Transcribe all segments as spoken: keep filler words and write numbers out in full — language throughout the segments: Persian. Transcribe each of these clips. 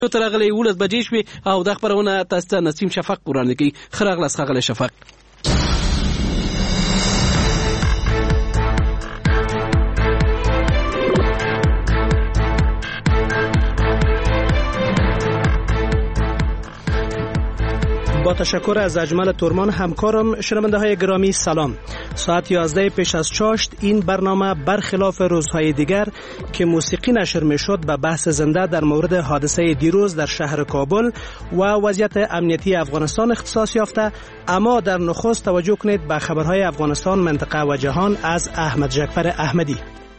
تر غلې ولس بجې شوې او د خبرونه تاسو ته نسیم شفق وړاندې کوي. ښه راغلاست ښاغلی شفق. با تشکر از اجمل تورمان همکارم. شنونده های گرامی سلام. ساعت یازده پیش از چاشت این برنامه برخلاف روزهای دیگر که موسیقی نشر می شد به بحث زنده در مورد حادثه دیروز در شهر کابل و وضعیت امنیتی افغانستان اختصاص یافته، اما در نخست توجه کنید به خبرهای افغانستان، منطقه و جهان از احمد جعفر احمدی.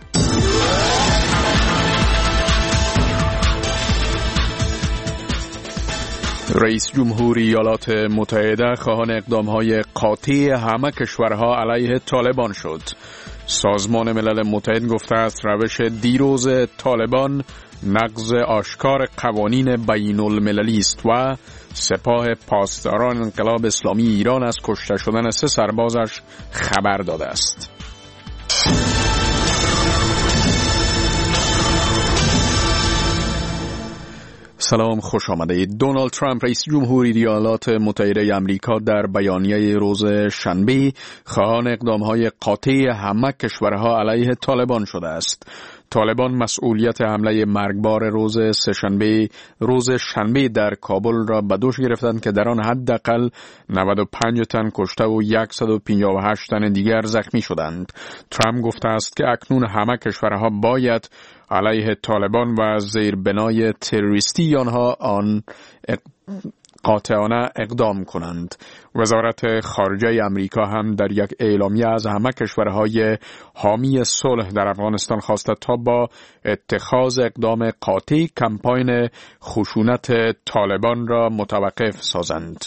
رئیس جمهوری ایالات متحده خواهان اقدام‌های قاطع همه کشورها علیه طالبان شد. سازمان ملل متحد گفته است روش دیروز طالبان نقض آشکار قوانین بین المللی است و سپاه پاسداران انقلاب اسلامی ایران از کشته شدن سه سربازش خبر داده است. سلام، خوش آمدید. دونالد ترامپ رئیس جمهوری ایالات متحده آمریکا در بیانیه روز شنبه خواهان اقدام‌های قاطع همه کشورها علیه طالبان شده است. طالبان مسئولیت حمله مرگبار روز سه‌شنبه روز شنبه در کابل را به دوش گرفتند که در آن حداقل نود و پنج تن کشته و صد و پنجاه و هشت تن دیگر زخمی شدند. ترامپ گفته است که اکنون همه کشورها باید علیه طالبان و زیربنای تروریستی آنها آن قاطعانه اقدام کنند. وزارت خارجه امریکا هم در یک اعلامیه از همه کشورهای حامی صلح در افغانستان خواسته تا با اتخاذ اقدام قاطع کمپاین خشونت طالبان را متوقف سازند.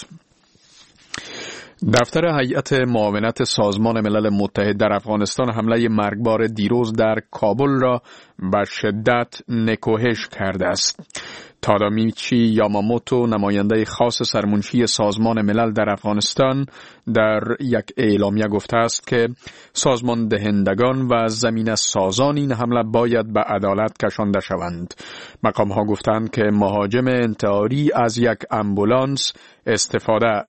دفتر هیئت معاونت سازمان ملل متحد در افغانستان حمله مرگبار دیروز در کابل را به شدت نکوهش کرده است. تادامیچی یاماموتو، نماینده خاص سرمنشی سازمان ملل در افغانستان، در یک اعلامیه گفته است که سازمان دهندگان و زمین سازان این حمله باید به عدالت کشانده شوند. مقام ها گفتند که مهاجم انتحاری از یک امبولانس استفاده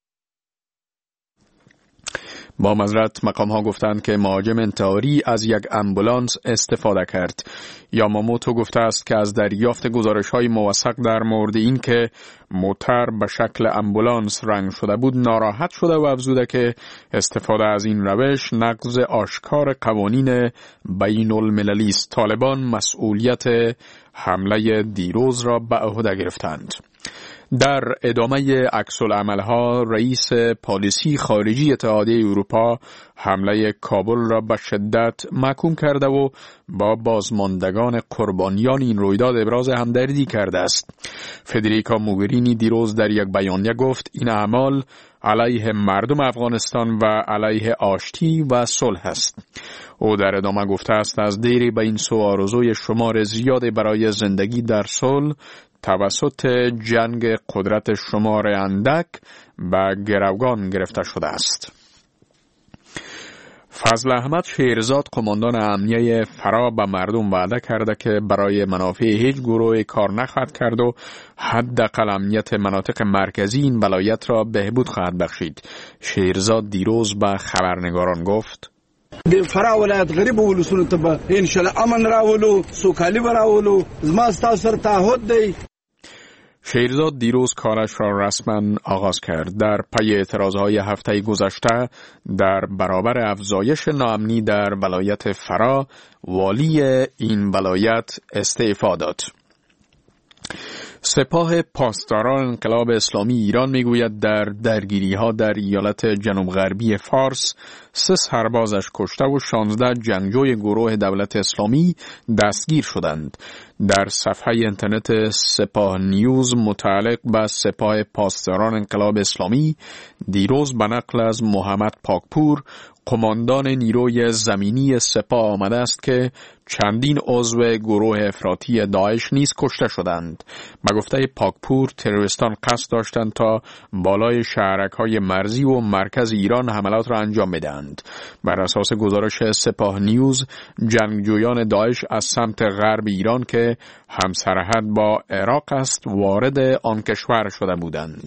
با معذرت مقام ها گفتند که مهاجم انتحاری از یک امبولانس استفاده کرد. یاماموتو گفته است که از دریافت گزارش های موثق در مورد این که موتر به شکل امبولانس رنگ شده بود ناراحت شده و افزوده که استفاده از این روش نقض آشکار قوانین بین المللی است. طالبان مسئولیت حمله دیروز را به عهده گرفتند. در ادامه عکس‌العمل‌ها رئیس پالیسی خارجی اتحادیه اروپا حمله کابل را به شدت محکوم کرده و با بازماندگان قربانیان این رویداد ابراز همدردی کرده است. فدریکا موگرینی دیروز در یک بیانیه گفت این اعمال علیه مردم افغانستان و علیه آشتی و صلح است. او در ادامه گفته است از دیر به این سو آرزوی شمار زیادی برای زندگی در صلح توسط جنگ قدرت شمار اندک به گروگان گرفته شده است. فضل احمد شیرزاد، قماندان امنیه فرا، به مردم وعده کرده که برای منافع هیچ گروه کار نخواهد کرد و حداقل امنیت مناطق مرکزی این ولایت را بهبود خواهد بخشید. شیرزاد دیروز به خبرنگاران گفت: د فرا ولایت غریب ولسونو ته به ان شاء الله امن راولو، سوکالی راولو. زما ستاسو سره تعهد دی. شیرزاد دیروز کارش را رسما آغاز کرد. در پی اعتراضهای هفته گذشته در برابر افزایش ناامنی در ولایت فرا، والی این ولایت استعفا داد. سپاه پاسداران انقلاب اسلامی ایران میگوید در درگیری‌ها در ایالت جنوب غربی فارس سه سربازش کشته و شانزده جنگجوی گروه دولت اسلامی دستگیر شدند. در صفحه اینترنت سپاه نیوز متعلق به سپاه پاسداران انقلاب اسلامی دیروز به نقل از محمد پاکپور، قماندان نیروی زمینی سپاه آمده است که چندین عضو گروه افراطی داعش نیز کشته شدند. به گفته پاکپور تروریستان قصد داشتند تا بالای شهرک‌های مرزی و مرکز ایران حملات را انجام بدهند. بر اساس گزارش سپاه نیوز، جنگجویان داعش از سمت غرب ایران که همسرحد با عراق است وارد آن کشور شده بودند.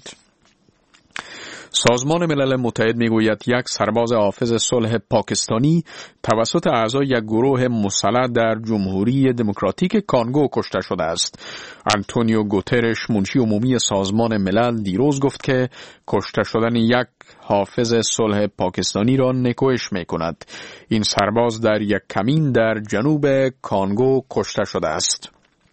سازمان ملل متحد میگوید یک سرباز حافظ صلح پاکستانی توسط اعضای یک گروه مسلح در جمهوری دموکراتیک کانگو کشته شده است. آنتونیو گوترش منشی عمومی سازمان ملل دیروز گفت که کشته شدن یک حافظ صلح پاکستانی را نکوهش میکند. این سرباز در یک کمین در جنوب کانگو کشته شده است.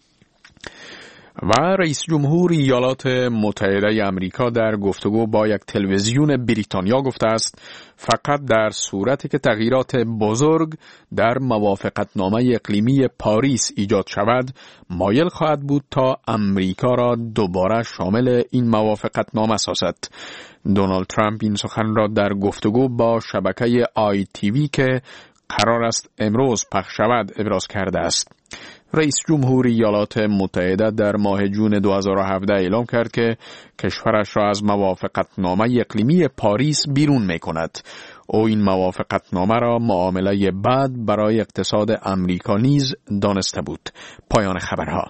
و رئیس جمهور ایالات متحده آمریکا در گفتگو با یک تلویزیون بریتانیا گفته است فقط در صورتی که تغییرات بزرگ در موافقتنامه اقلیمی پاریس ایجاد شود مایل خواهد بود تا آمریکا را دوباره شامل این موافقتنامه سازد. دونالد ترامپ این سخن را در گفتگو با شبکه آی تی وی که قرار است امروز پخش شود ابراز کرده است. رئیس جمهور ایالات متحده در ماه جون دو هزار و هفده اعلام کرد که کشورش را از موافقتنامه اقلیمی پاریس بیرون می کند. او این موافقتنامه را معامله بد برای اقتصاد آمریکا نیز دانسته بود. پایان خبرها.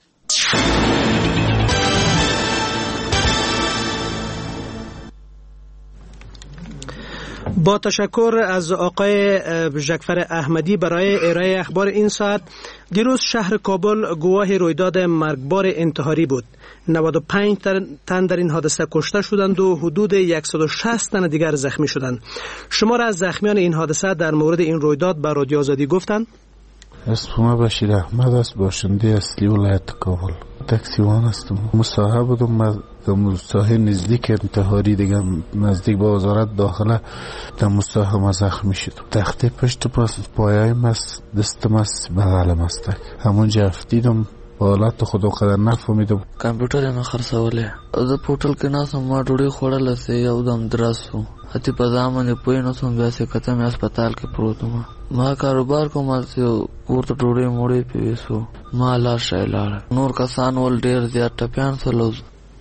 با تشکر از آقای ژکفر احمدی برای ارائه اخبار این ساعت. دیروز شهر کابل گواه رویداد مرگبار انتحاری بود. نود و پنج تن در این حادثه کشته شدند و حدود صد و شصت تن دیگر زخمی شدند. شمار از زخمیان این حادثه در مورد این رویداد به رادیو آزادی گفتند. اسمم بشیر احمد است، باشنده اصلی ولایت کابل. تاکسیوان هستم. مصاحب بودم در مصاحب نزدیک انتحاری دیگه نزدیک به وزارت داخله در مصاحب زخمی شدم. تخته پشت پاس پایایم است، دستم است، بغلم است. همونجا افتیدم حالت خدا قدر نفهمیدم. کمپیوټر نه خرڅولې د پورټل کې نه سم ما ډوډۍ خوړله سه یو دم دراسو هتی په ځامن پوی نه سم بیا سه کته مې هسپتال کې پروت ما ما کاروبار کوم چې ورته ډوډۍ موړې پیسو ما لا شایلار نور کسان ول ډیر زیات ټپیان سلوز.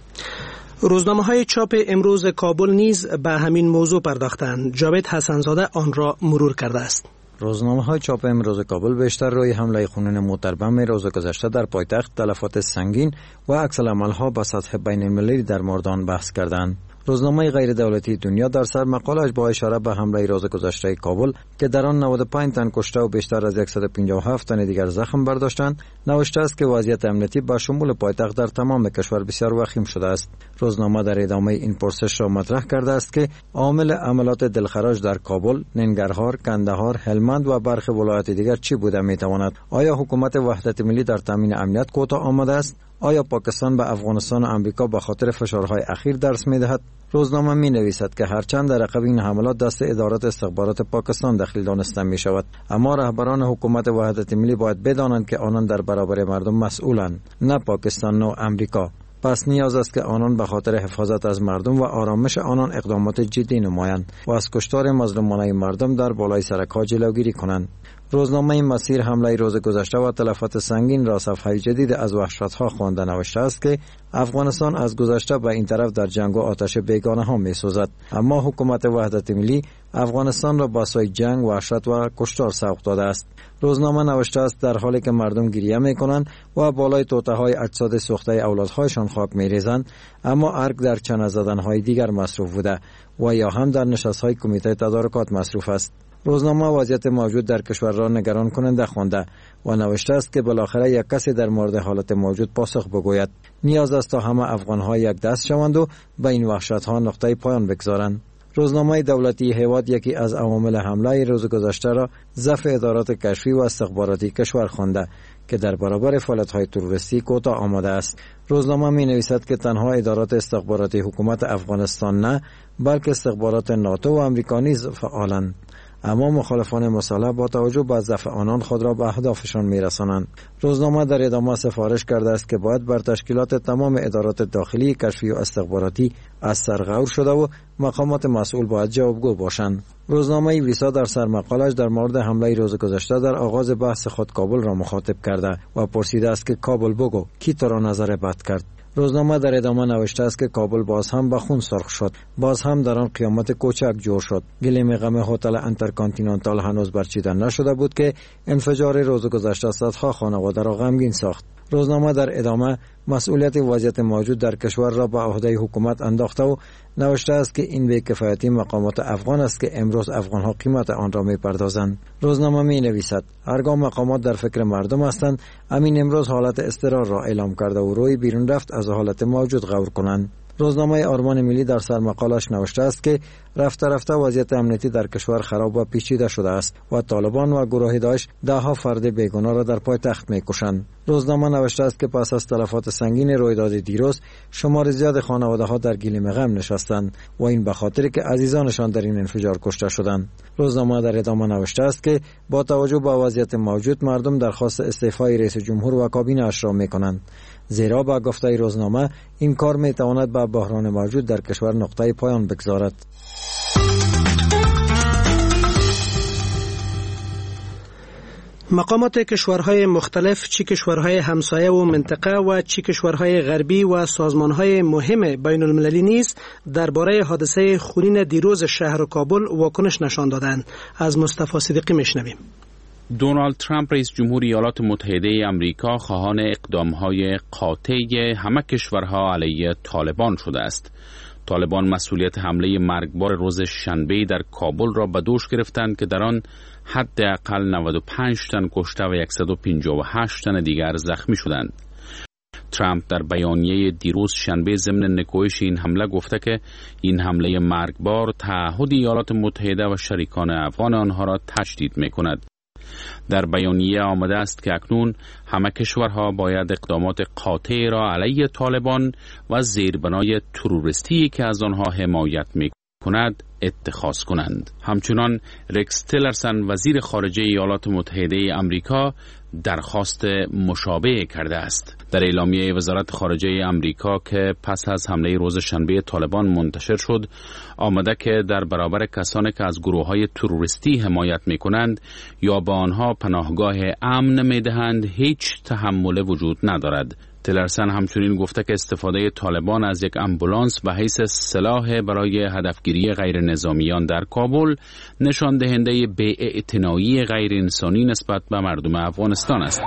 روزنامه های چاپ امروز کابل نیز به همین موضوع پرداختند. جاوید حسنزاده آن را مرور کرده است. روزنامه های چاپ امروز کابل بیشتر روی حمله خونین موتربم روز گذشته در پایتخت، تلفات سنگین و عکس العمل‌ها به سطح بین المللی در مردان بحث کردند. روزنامه غیر دولتی دنیا در سر مقالش با اشاره به حمله روز گذشته کابل که در آن نود و پنج تن کشته و بیشتر از صد و پنجاه و هفت تن دیگر زخم برداشتند نوشته است که وضعیت امنیتی با شمول پایتخت در تمام کشور بسیار وخیم شده است. روزنامه در ادامه این پرسش را مطرح کرده است که عامل عملات دلخراش در کابل، ننگرهار، کندهار، هلمند و برخی ولایات دیگر چی بوده میتواند؟ آیا حکومت وحدت ملی در تامین امنیت کوتاه آمده است؟ آیا پاکستان به افغانستان و امریکا به خاطر فشارهای اخیر درس می‌دهد؟ روزنامه می‌نویسد که هرچند در عقب این حملات دست ادارات استخبارات پاکستان دخیل دانسته می‌شود، اما رهبران حکومت وحدت ملی باید بدانند که آنان در برابر مردم مسئولند، نه پاکستان و امریکا. پس نیاز است که آنان به خاطر حفاظت از مردم و آرامش آنان اقدامات جدی نمایند و از کشتار مظلومانه مردم در بالای سرک‌ها جلوگیری کنند. روزنامه مسیر حمله روز گذشته و تلفات سنگین را صفحه جدید از وحشت‌ها خوانده نوشته است که افغانستان از گذشته به این طرف در جنگ و آتش بیگانه ها می سوزد، اما حکومت وحدت ملی افغانستان را با سوی جنگ، وحشت و کشتار سوق داده است. روزنامه نوشته است در حالی که مردم گریه می کنند و بالای توطئه‌های اجساد سوخته اولادهایشان خاک می ریزند، اما ارگ در چنه زدن‌های دیگر مصروف بوده و یا هم در نشست‌های کمیته تدارکات مصروف است. روزنامه وضعیت موجود در کشور را نگران کننده خوانده و نوشته است که بالاخره یک کسی در مورد حالت موجود پاسخ بگوید. نیاز است تا همه افغان‌ها یک دست شوند و به این وحشت‌ها نقطه پایان بگذارند. روزنامه دولتی هیواد یکی از عوامل حمله روز گذشته را ضعف ادارات کشفی و استخباراتی کشور خوانده که در برابر فعالیت‌های تروریستی کوتاه آمده است. روزنامه می‌نویسد که تنها ادارات استخباراتی حکومت افغانستان نه، بلکه استخبارات ناتو و آمریکا نیز فعالند. اما مخالفان مصالحه با توجه به ضعف آنان خود را به اهدافشان میرسانند. روزنامه در ادامه سفارش کرده است که باید بر تشکیلات تمام ادارات داخلی، کشفی و استخباراتی از سر غور شده و مقامات مسئول باید جوابگو باشند. روزنامه ویسا در سرمقالش در مورد حمله روز گذشته در آغاز بحث خود کابل را مخاطب کرده و پرسیده است که کابل بگو کی تو را نظر بد کرد. روزنامه در ادامه نوشته است که کابل باز هم به خون سرخ شد، باز هم در آن قیامت کوچک جور شد. گلیم غم هتل انترکانتیننتال هنوز برچیده نشده بود که انفجار روز گذشته صدها خانواده را غمگین ساخت. روزنامه در ادامه مسئولیت وضعیت موجود در کشور را به عهده حکومت انداخته و نوشته است که این بی‌کفایتی مقامات افغان است که امروز افغان‌ها قیمت آن را می‌پردازند. روزنامه می‌نویسد هرگاه مقامات در فکر مردم هستند، امین امروز حالت اضطرار را اعلام کرده و روی بیرون رفت از حالت موجود غور کنند. روزنامه آرمان ملی در سرمقالش نوشته است که رفته رفته وضعیت امنیتی در کشور خراب و پیچیده شده است و طالبان و گروه داعش ده ها فرد بیگناه را در پایتخت می‌کشند. روزنامه نوشته است که پس از تلفات سنگین رویداد دیروز شمار زیاد خانواده ها در گلیم غم نشستند و این به خاطر که عزیزانشان در این انفجار کشته شدند. روزنامه در ادامه نوشته است که با توجه به وضعیت موجود مردم درخواست استعفای رئیس جمهور و کابینه اش را می‌کنند، زیرا با گفته روزنامه این کار می‌تواند به بحران موجود در کشور نقطه پایان بگذارد. مقامات کشورهای مختلف، چی کشورهای همسایه و منطقه و چی کشورهای غربی و سازمانهای مهم بین المللی نیز درباره حادثه خونین دیروز شهر کابل واکنش نشان دادند. از مصطفی صدیقی میشنویم. دونالد ترامپ رئیس جمهور ایالات متحده آمریکا خواهان اقدامهای قاطع همه کشورها علیه طالبان شده است. طالبان مسئولیت حمله مرگبار روز شنبه در کابل را به دوش گرفتند که در آن حداقل نود و پنج تن کشته و صد و پنجاه و هشت تن دیگر زخمی شدند. ترامپ در بیانیه دیروز شنبه ضمن نکوهش این حمله گفته که این حمله مرگبار تعهد ایالات متحده و شریکان افغان آنها را تجدید می‌کند. در بیانیه آمده است که اکنون همه کشورها باید اقدامات قاطع را علیه طالبان و زیربنای تروریستی که از آنها حمایت می‌کند اتخاذ کنند. همچنان رکس تیلرسن وزیر خارجه ایالات متحده آمریکا درخواست مشابه کرده است. در اعلامیه وزارت خارجه آمریکا که پس از حمله روز شنبه طالبان منتشر شد، آمده که در برابر کسانی که از گروه‌های تروریستی حمایت می‌کنند یا به آنها پناهگاه امن می‌دهند هیچ تحمل وجود ندارد. تیلرسن همچنین گفته که استفاده طالبان از یک آمبولانس به حیث سلاح برای هدفگیری غیر نظامیان در کابل نشان دهنده بی‌اعتنایی غیر انسانی نسبت به مردم افغانستان است.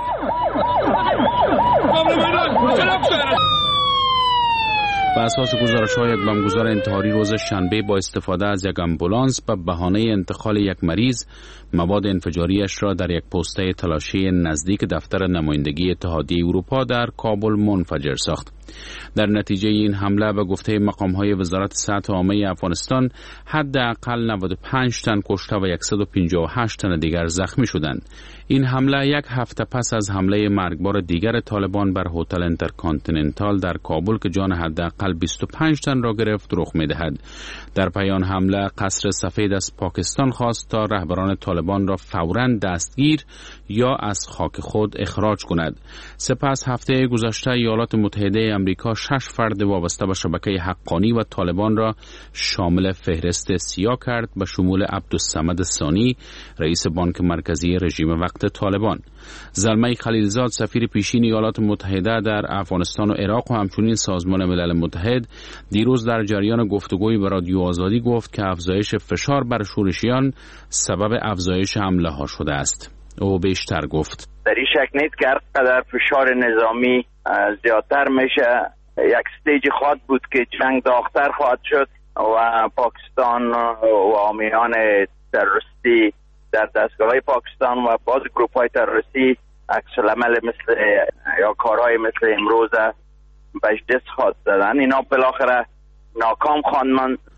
بر اساس گزارش‌های یک بمبگذار انتحاری روز شنبه با استفاده از یک آمبولانس به بهانه انتقال یک مریض مواد انفجاریش را در یک پوسته تلاشی نزدیک دفتر نمایندگی اتحادیه اروپا در کابل منفجر ساخت. در نتیجه این حمله به گفته مقام‌های وزارت صحت عامه افغانستان حداقل نود و پنج تن کشته و صد و پنجاه و هشت تن دیگر زخمی شدند. این حمله یک هفته پس از حمله مرگبار دیگر طالبان بر هتل انترکانتیننتال در کابل که جان حداقل بیست و پنج تن را گرفت رخ می‌دهد. در پایان حمله قصر سفید از پاکستان خواست تا رهبران طالبان را فوراً دستگیر یا از خاک خود اخراج کند. سپس هفته گذشته ایالات متحده آمریکا شش فرد وابسته به شبکه حقانی و طالبان را شامل فهرست سیاه کرد به شمول عبدالصمد ثانی رئیس بانک مرکزی رژیم وقت طالبان. زلمه خلیلزاد سفیر پیشین ایالات متحده در افغانستان و عراق و همچنین سازمان ملل متحد دیروز در جریان گفتگوی به رادیو آزادی گفت که افزایش فشار بر شورشیان سبب افزایش حمله ها شده است. او بیشتر گفت در این شک نیست که هرقدر فشار نظامی زیادتر میشه یک استیج خواهد بود که جنگ داغ‌تر خواهد شد و پاکستان و حامیان تروریستی در دستگاه‌های پاکستان و بعض گروپ‌های تروریستی عکس العمل مثل یا کارهای مثل امروز بهش دست خواهد دادن. اینا بالاخره ناکام خواهند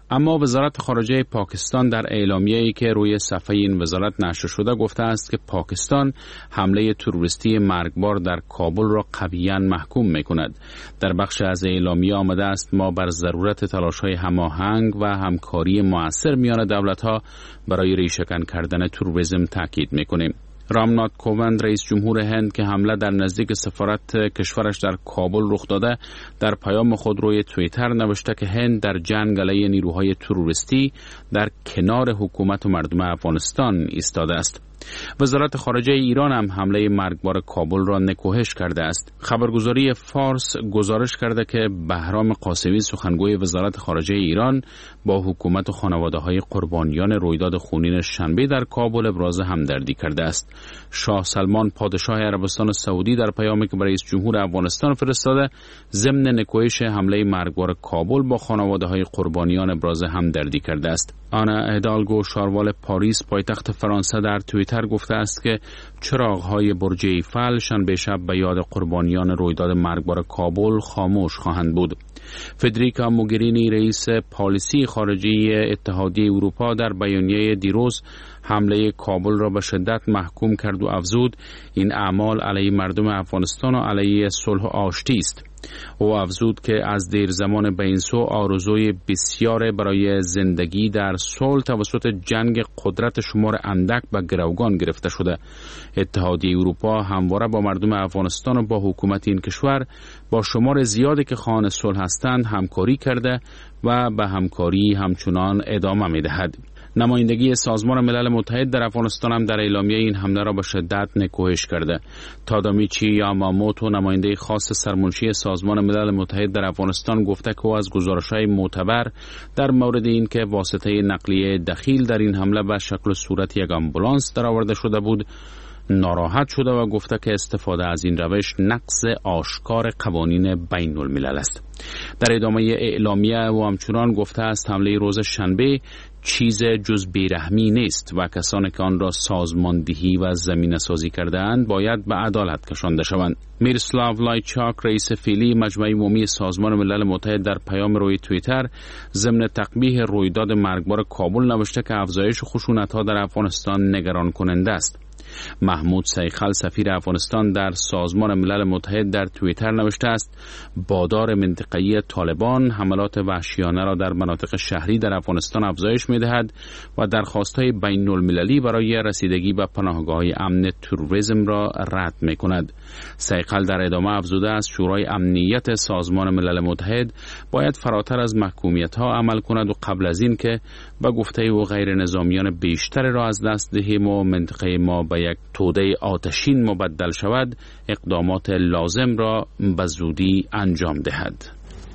اما وزارت خارجه پاکستان در اعلامیه‌ای که روی صفحه این وزارت نشر شده گفته است که پاکستان حمله تروریستی مرگبار در کابل را قویاً محکوم می‌کند. در بخش از اعلامیه آمده است ما بر ضرورت تلاش‌های هماهنگ و همکاری مؤثر میان دولت‌ها برای ریشه‌کن کردن تروریسم تاکید می‌کنیم. رامنات کووند رئیس جمهور هند که حمله در نزدیک سفارت کشورش در کابل رخ داده در پیام خود روی توییتر نوشته که هند در جنگ علیه نیروهای تروریستی در کنار حکومت و مردم افغانستان ایستاده است. وزارت خارجه ایران هم حمله مرگبار کابل را نکوهش کرده است. خبرگزاری فارس گزارش کرده که بهرام قاسمی سخنگوی وزارت خارجه ایران با حکومت و خانواده‌های قربانیان رویداد خونین شنبه در کابل ابراز همدردی کرده است. شاه سلمان پادشاه عربستان سعودی در پیامی که برای رئیس جمهور افغانستان فرستاده ضمن نکوهش حمله مرگبار کابل با خانواده‌های قربانیان ابراز همدردی کرده است. آنا هیدالگو شاروال پاریس پایتخت فرانسه در توییتر گفته است که چراغ‌های برج ایفل شنبه شب به یاد قربانیان رویداد مرگبار کابل خاموش خواهند بود. فدریکا موگرینی رئیس پالیسی خارجی اتحادیه اروپا در بیانیه دیروز حمله کابل را به شدت محکوم کرد و افزود این اعمال علیه مردم افغانستان و علیه صلح و آشتی است. او افزود که از دیر زمان به این سو آرزوی بسیار برای زندگی در صلح توسط جنگ قدرت شمار اندک به گروگان گرفته شده. اتحادیه اروپا همواره با مردم افغانستان و با حکومت این کشور با شمار زیادی که خواهان صلح هستند همکاری کرده و به همکاری همچنان ادامه می‌دهد. نمایندگی سازمان ملل متحد در افغانستان هم در اعلامیه این حمله را به شدت نکوهش کرده. تادامیچی یاماموتو نماینده خاص سرمنشی سازمان ملل متحد در افغانستان گفته که او از گزارش‌های معتبر در مورد این که واسطه نقلیه دخیل در این حمله به شکل و صورت یک آمبولانس درآورده شده بود ناراحت شده و گفته که استفاده از این روش نقض آشکار قوانین بین الملل است. در ادامه اعلامیه او همچنان گفته است حمله روز شنبه چیز جز بیرحمی نیست و کسانی که آن را سازماندهی و زمینه سازی کرده اند باید به عدالت کشانده شوند. میرسلاو لایچاک رئیس فعلی مجمع عمومی سازمان ملل متحد در پیام روی توییتر ضمن تقبیح رویداد مرگبار کابل نوشته که افزایش خشونت‌ها در افغانستان نگران کننده است. محمود سیخل سفیر افغانستان در سازمان ملل متحد در توییتر نوشته است بادار منطقه‌ای طالبان حملات وحشیانه را در مناطق شهری در افغانستان افزایش می‌دهد و درخواست‌های بین المللی برای رسیدگی به پناهگاه‌های امن تروریسم را رد می‌کند. سیخل در ادامه افزوده است شورای امنیت سازمان ملل متحد باید فراتر از محکومیت‌ها عمل کند و قبل از این که به گفته او غیر نظامیان بیشتر را از دست دهیم و منطقه ما به یک توده آتشین مبدل شود اقدامات لازم را به زودی انجام دهد.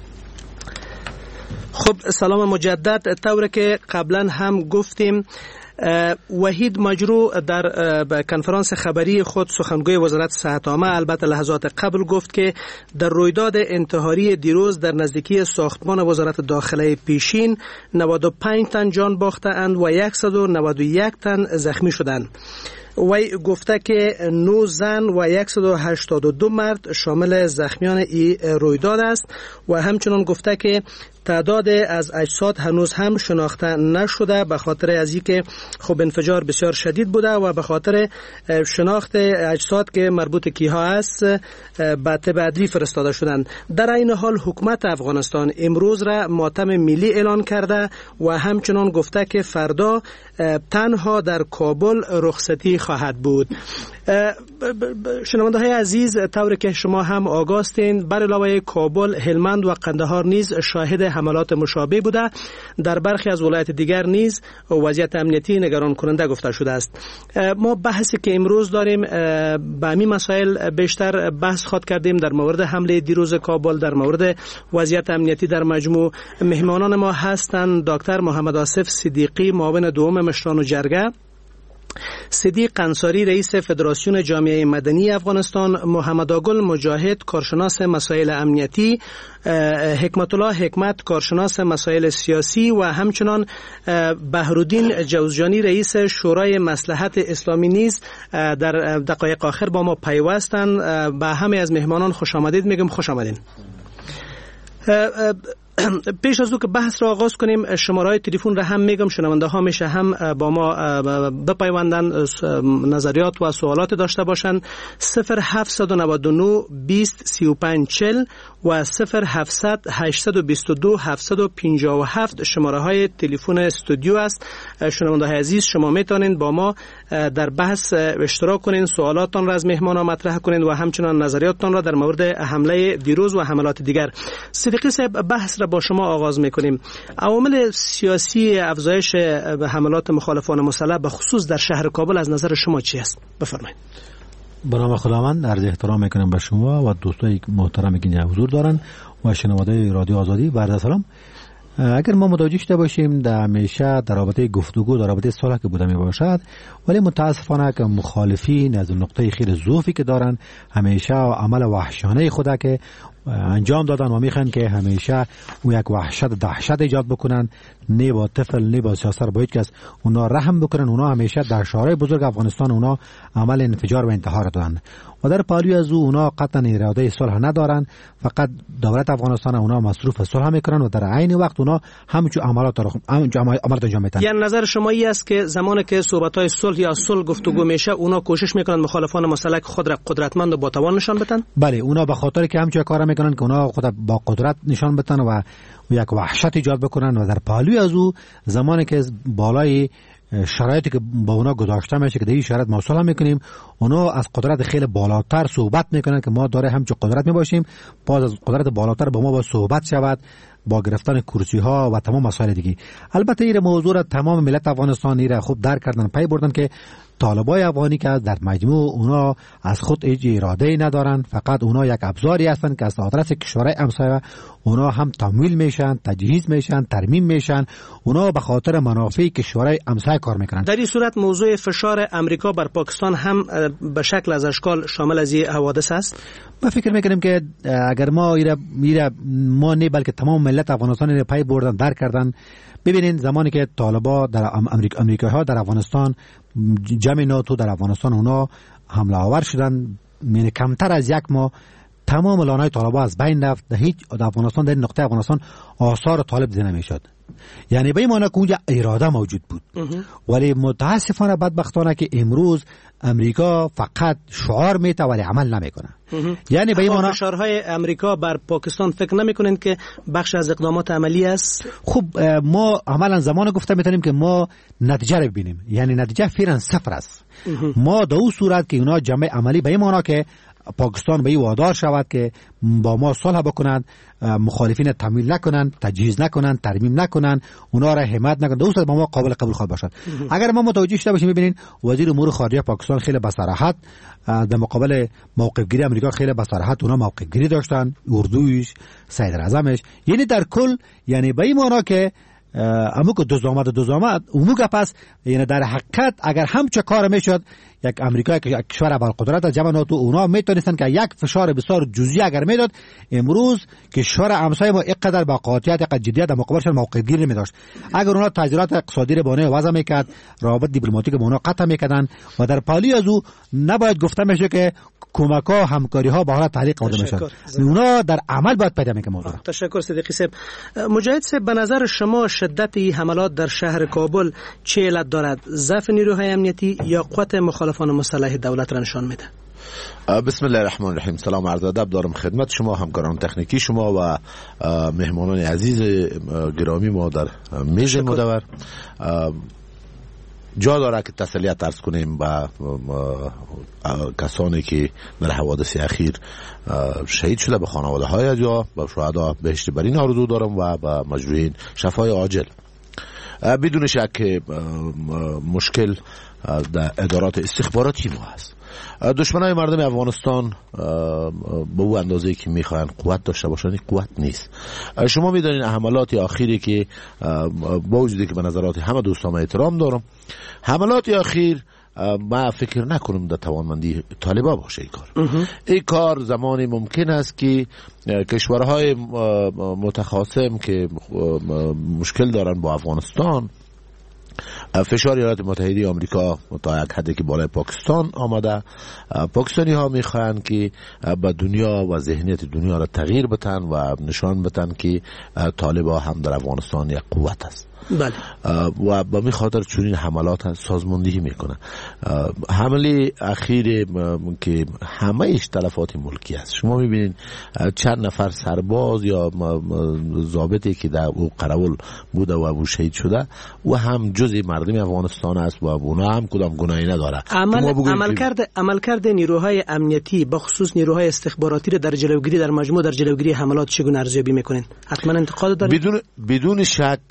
خب سلام مجدد. طور که قبلا هم گفتیم وحید مجرو در کنفرانس خبری خود سخنگوی وزارت صحت عامه البته لحظات قبل گفت که در رویداد انتحاری دیروز در نزدیکی ساختمان وزارت داخله پیشین نود و پنج تن جان باختند و صد و نود و یک تن زخمی شدند. وی گفته که نه زن و صد و هشتاد و دو مرد شامل زخمیان ای رویداد است و همچنان گفته که تعداد از اجساد هنوز هم شناخته نشده به خاطر از اینکه خب انفجار بسیار شدید بوده و به خاطر شناخت اجساد که مربوط کیها است به طب عدلی فرستاده شدند. در این حال حکومت افغانستان امروز را ماتم ملی اعلان کرده و همچنان گفته که فردا تنها در کابل رخصتی خواهد بود. شنونده های عزیز طوری که شما هم آگاه هستین بر علاوه کابل هلمند و قندهار نیز شاهد حملات مشابه بوده. در برخی از ولایت دیگر نیز وضعیت امنیتی نگران کننده گفته شده است. ما بحثی که امروز داریم به همین مسائل بیشتر بحث خواهد کردیم در مورد حمله دیروز کابل، در مورد وضعیت امنیتی در مجموع. مهمانان ما هستند دکتر محمد آصف صدیقی معاون دوم مشران و جرگه، صدیق انصاری رئیس فدراسیون جامعه مدنی افغانستان، محمد آگل مجاهد کارشناس مسائل امنیتی، حکمت الله حکمت کارشناس مسائل سیاسی و همچنان بهرالدین جوزجانی رئیس شورای مصلحت اسلامی نیز در دقایق آخر با ما پیوستند. به همه از مهمانان خوش آمدید میگم. خوش آمدین. پیش از او که بحث را آغاز کنیم شماره‌های تلفن را هم میگم، شنونده ها میشه هم با ما بپیوندن، نظریات و سوالات داشته باشند. صفر هفت نه نه بیست سی و پنج چهل و صفر هفتصد هشتصد و بیست و دو هفتصد و پنجاه و هفت شماره های تلفن استودیو است. شنونده های عزیز شما میتونید با ما در بحث اشتراک کنین، سوالاتتان را از مهمانان مطرح کنین و همچنان نظریاتتان را در مورد حمله دیروز و حملات دیگر. صدیقی صاحب، بحث را با شما آغاز میکنیم. عوامل سیاسی افزایش حملات مخالفان مسلح به خصوص در شهر کابل از نظر شما چی است؟ بفرمایید. به نام خداوند عرض احترام میکنم به شما و دوستای محترمی که اینجا حضور دارن و شنونده رادیو آزادی. و عرض سلام. اگر ما متوجه شده باشیم در همیشه در رابطه گفتگو در رابطه صلح که بوده می باشد، ولی متاسفانه که مخالفین از نقطه خیلی ضعفی که دارن همیشه عمل وحشیانه خود که انجام دادن و میخوان که همیشه او یک وحشت دهشت ایجاد بکنن، نه با طفل نه با سیاست با هیچ کس اونا رحم بکنن. اونا همیشه در شهرهای بزرگ افغانستان اونا عمل انفجار و انتحار دادن و در پالوی از او اونا قطعا اراده صلح ندارن، فقط دولت افغانستان اونا مصروف صلح میکنن و در عین وقت اونا همچون عملات را عملات انجام میدن. یعنی نظر شما این است که زمانی که صحبت‌های صلح یا صلح گفتگو میشه اونا کوشش میکنن مخالفان مسلح خود را قدرتمند و با توان نشان بدن؟ بله، اونا به خاطر که همچون کارا میکنن که اونا خود با قدرت نشان بدن و یک وحشت ایجاد بکنن و در پالوی از او زمانی که بالای شرایطی که با اونا گذاشته میشه که در این شرایط ما صلح میکنیم، اونا از قدرت خیلی بالاتر صحبت میکنن که ما داره همچون قدرت میباشیم، باز از قدرت بالاتر با ما با صحبت شود، با گرفتن کرسی ها و تمام مسائل دیگه. البته این موضوع را تمام ملت افغانستان را خوب درک کردن، پی بردن که طالبای افغانی که در مجموع اونا از خود هیچ اراده ندارن، فقط اونا یک ابزاری هستن که از آدرس کشورهای همسایه اونا هم تمویل میشن، تجهیز میشن، ترمیم میشن، اونا به خاطر منافع کشورهای همسایه کار میکنن. در این صورت موضوع فشار امریکا بر پاکستان هم به شکل از اشکال شامل از این حوادث است. ما فکر میکنیم که اگر ما ایره میره ما نه بلکه تمام ملت افغانستان را پی بردن درک کردن. ببینید زمانی که طالبا در امریکا امریکاها در افغانستان جمع ناتو در افغانستان اونا حمله آور شدن، یعنی کمتر از یک ماه تمام لانهای طالبا از بین رفت. در هیچ در افغانستان در نقطه افغانستان آثار طالب دیده نمیشد. یعنی به این معنی که اونجا اراده موجود بود، ولی متاسفانه بدبختانه که امروز امریکا فقط شعار میته ولی عمل نمیکنه. یعنی به این معنی فشارهای امریکا بر پاکستان فکر نمیکنین که بخش از اقدامات عملی است؟ خب ما عملا زمان گفته میتونیم که ما نتیجه رو ببینیم، یعنی نتیجه فعلا صفر است. ما در اون صورت که اونا جمع عملی به این معنی که پاکستان به این وادار شود که با ما صلح بکنند، مخالفین تمویل نکنند، تجهیز نکنند، ترمیم نکنند، اونا را حمایت نکنند، دوست با ما قابل قبول خواهد باشد. اگر ما متوجه شده باشیم، ببینید وزیر امور خارجه پاکستان خیلی با صراحت در مقابل موقف گیری امریکا خیلی با صراحت اونا موقف گیری داشتن، اردویش، صدر اعظمش، یعنی در کل یعنی به این معنی که امو که دوز آمد و دوز آمد امو که پس یعنی در حقیقت اگر همچه کار میشد یک امریکا که یک کشور ابرقدرت از جمع ناتو اونا میتونستن که یک فشار بسیار جزئی اگر میداد، امروز کشور همسایه ما اینقدر با قاطعیت اینقدر جدیت در مقابلش موقع گیری نمیداشت. اگر اونا تجارت اقتصادی رو بانه وضع میکرد، روابط دیپلماتیک با اونا قطع میکردن و در پالی از او نباید گفته میشه که کمک ها همکاری ها با حالت تعلیق قاعده میشن، اونا در عمل باید پیدا میکنه موضوع. تشکر صدیقی صاحب. مجاهد صاحب، به نظر شما شدت حملات در شهر کابل چه علت دارد؟ ضعف نیروهای امنیتی یا قوت مخالفان مسلح دولت را نشان میده؟ بسم الله الرحمن الرحیم. سلام عرض ادب دارم خدمت شما، همکاران تکنیکی شما و مهمانان عزیز گرامی ما در میز مدور. جا داره که تسلیت عرض کنیم به کسانی که در حوادث اخیر شهید شده، به خانواده های یا به شهدا بهشت برین آرزو دارم و به مجروحین شفای عاجل. بدون شک مشکل در ادارات استخباراتی ما هست. دشمنای مردم افغانستان به او اندازه‌ای که میخوان قوت داشته باشن قوت نیست. شما میدونین حملات اخیری که با وجودی که به نظرات همه دوستان احترام دارم، حملات اخیر ما فکر نکنم در توانمندی طالبا باشه. این کار این کار زمانی ممکن است که کشورهای متخاصم که مشکل دارن با افغانستان فشار ایالات متحده آمریکا تا یک حدی که بالای پاکستان آمده. پاکستانی ها میخواهند که به دنیا و ذهنیت دنیا را تغییر بدن و نشان بدن که طالبان هم در افغانستان یک قوت است. بله. و به می خاطر چنین حملات سازماندهی میکنه. حمله اخیر که همه ایش تلفات ملکی است. شما میبینید چند نفر سرباز یا ضابطی که در او قراول بوده و او شهید شده و هم جزء مردم افغانستان است و اونا هم کدام گناهی نداره. عمل عملکرد عملکرد نیروهای امنیتی به خصوص نیروهای استخباراتی را در جلوگیری در مجموع در جلوگیری حملات چگونه ارزیابی میکنین؟ حتما انتقاد دارید؟ بدون بدون شک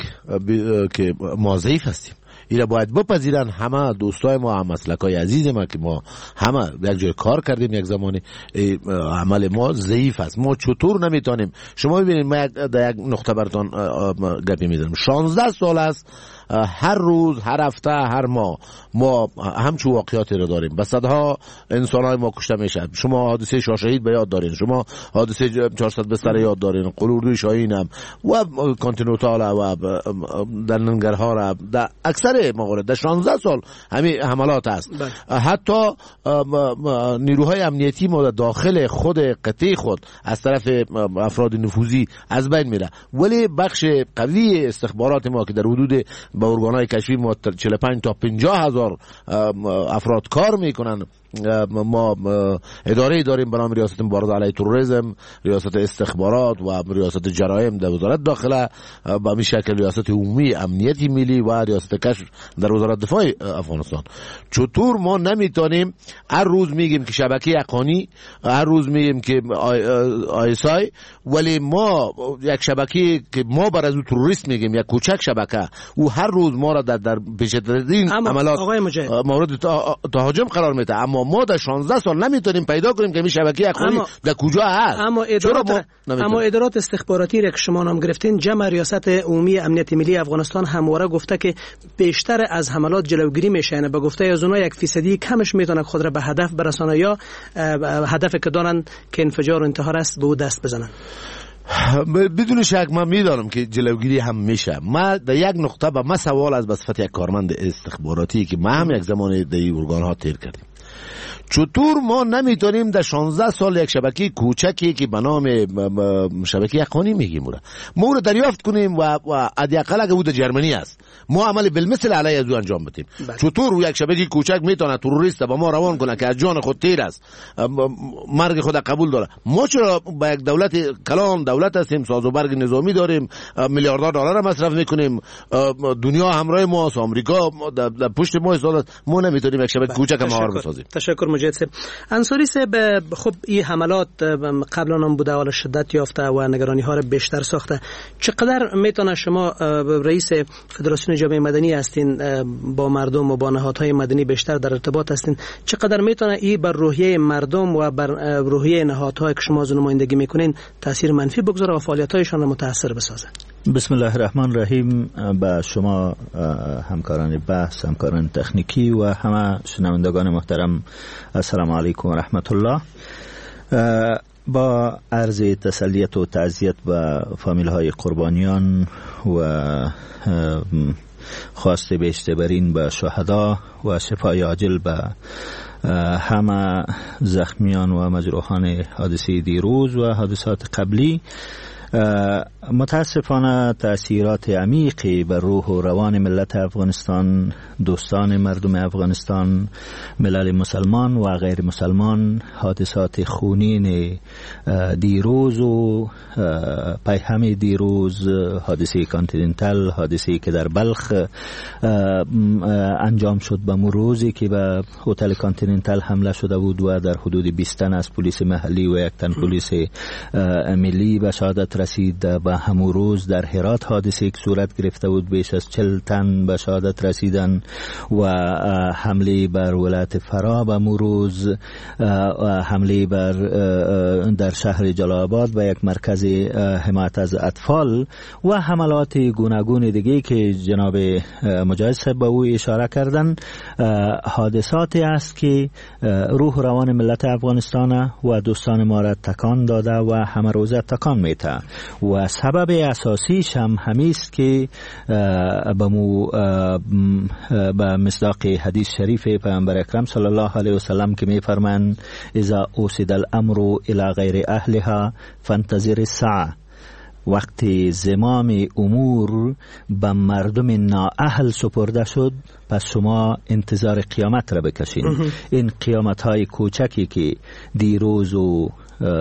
که ما ضعیف هستیم. اینا باید بپذیرن همه دوستای ما، هم مسلکای عزیز ما که ما همه یک جای کار کردیم یک زمانی، عمل ما ضعیف است. ما چطور نمیتونیم؟ شما ببینید ما در یک نقطه براتون گپی میزنم. شانزده سال است هر روز، هر هفته، هر ماه ما همچون واقعیاتی رو داریم. به صدها انسان‌های ما کشته میشه. شما حادثه شاه شهید به یاد دارین، شما حادثه چهارصد بستر یاد دارین، قلوردوی شاهین هم و کانتیننتال و در ننگرهار در اکثر موارد در شانزده سال همین حملات است. حتی نیروهای امنیتی ما داخل خود قطعه خود از طرف افراد نفوذی از بین میره، ولی بخش قوی استخبارات ما که در حدود با ارگانهای کشفی ما چهل و پنج تا پنجاه هزار افراد کار میکنن. ما اداره داریم به نام ریاست مبارزه علیه تروریسم، ریاست استخبارات و ریاست جرایم در وزارت داخله، به همین شکل ریاست عمومی امنیتی ملی و ریاست کشف در وزارت دفاع افغانستان. چطور ما نمیتونیم هر روز میگیم که شبکه حقانی، هر روز میگیم که آیسای، ولی ما یک شبکه که ما بر از او تروریست میگیم، یک کوچک شبکه، او هر روز ما را در در پیشترین عملات مورد تهاجم قرار میده. اما ما در شانزده سال نمیتونیم پیدا کنیم که این شبکه حقانی در کجا هست. اما ادارات اما ادارات استخباراتی را که شما نام گرفتین، جمع ریاست عمومی امنیت ملی افغانستان همواره گفته که بیشتر از حملات جلوگیری میشه. یعنی به گفته از اونها یک فیصدی کمش میتونه خود را به هدف برسانه یا هدفی که دارن که انفجار و انتحار است به او دست بزنن. بدون شک من میدانم که جلوگیری هم میشه. ما در یک نقطه به ما سوال از به صفت یک کارمند استخباراتی که ما هم یک زمان در این ارگان ها تیر کردیم، چطور ما نمیتونیم در شانزده سال یک شبکه کوچکی که به نام شبکه حقانی میگیم ما رو دریافت کنیم و و حداقل اگه بود جرمنی است ما عمل بالمثل علیه از او انجام بدیم؟ چطور یک شبکه کوچک میتونه تروریست با ما روان کنه که از جان خود تیر است، مرگ خود قبول داره؟ ما چرا با یک دولت کلان دولت هستیم، ساز و برگ نظامی داریم، میلیاردها دلار مصرف میکنیم، دنیا همراه ما است، آمریکا در پشت ما است، ما نمیتونیم یک شبکه کوچک مهار بسازیم؟ تشکر مجید صاحب. انصاری صاحب، خب این حملات قبلا هم بوده و شدت یافته و نگرانی ها را بیشتر ساخته. چقدر میتونه شما رئیس فدراسیون جامعه مدنی هستین، با مردم و با نهادهای مدنی بیشتر در ارتباط هستین، چقدر میتونه این بر روحیه مردم و بر روحیه نهادهایی که شما از نمایندگی میکنین تاثیر منفی بگذاره و فعالیت‌هایشان را متاثر بسازه؟ بسم الله الرحمن الرحیم. با شما همکاران بحث، همکاران تکنیکی و همه شنوندگان محترم السلام علیکم و رحمت الله. با عرض تسلیت و تعزیت به فامیل های قربانیان و خواست بیشترین به شهدا و شفای عاجل به همه زخمیان و مجروحان حادثه دیروز و حادثات قبلی، متاسفانه تأثیرات عمیقی بر روح و روان ملت افغانستان، دوستان مردم افغانستان، ملل مسلمان و غیر مسلمان، حادثات خونین دیروز و پیهم دیروز، حادثه کانتیننتال، حادثه که در بلخ انجام شد به روزی که به هتل کانتیننتال حمله شده بود و در حدود بیست تن از پلیس محلی و یک تن پلیس ملی به شهادت رسید. به همون روز در هرات حادثه که صورت گرفته بود بیش از چهل تن به شهادت رسیدن و حمله بر ولایت فرا به همون روز، حمله بر در شهر جلال آباد به یک مرکز حمایت از اطفال و حملات گوناگون دیگه که جناب مجاهد صاحب به او اشاره کردن، حادثاتی است که روح روان ملت افغانستان و دوستان ما را تکان داده و همه روزه تکان میته و سبب اساسیش هم همیست که به مصداق حدیث شریف پیامبر اکرم صلی الله علیه وسلم که میفرمایند اذا اوسد الامر الى غیر اهلها فانتظر الساعه، وقتی زمام امور به مردم نااهل سپرده شد پس شما انتظار قیامت را بکشین. این قیامت های کوچکی که دیروز و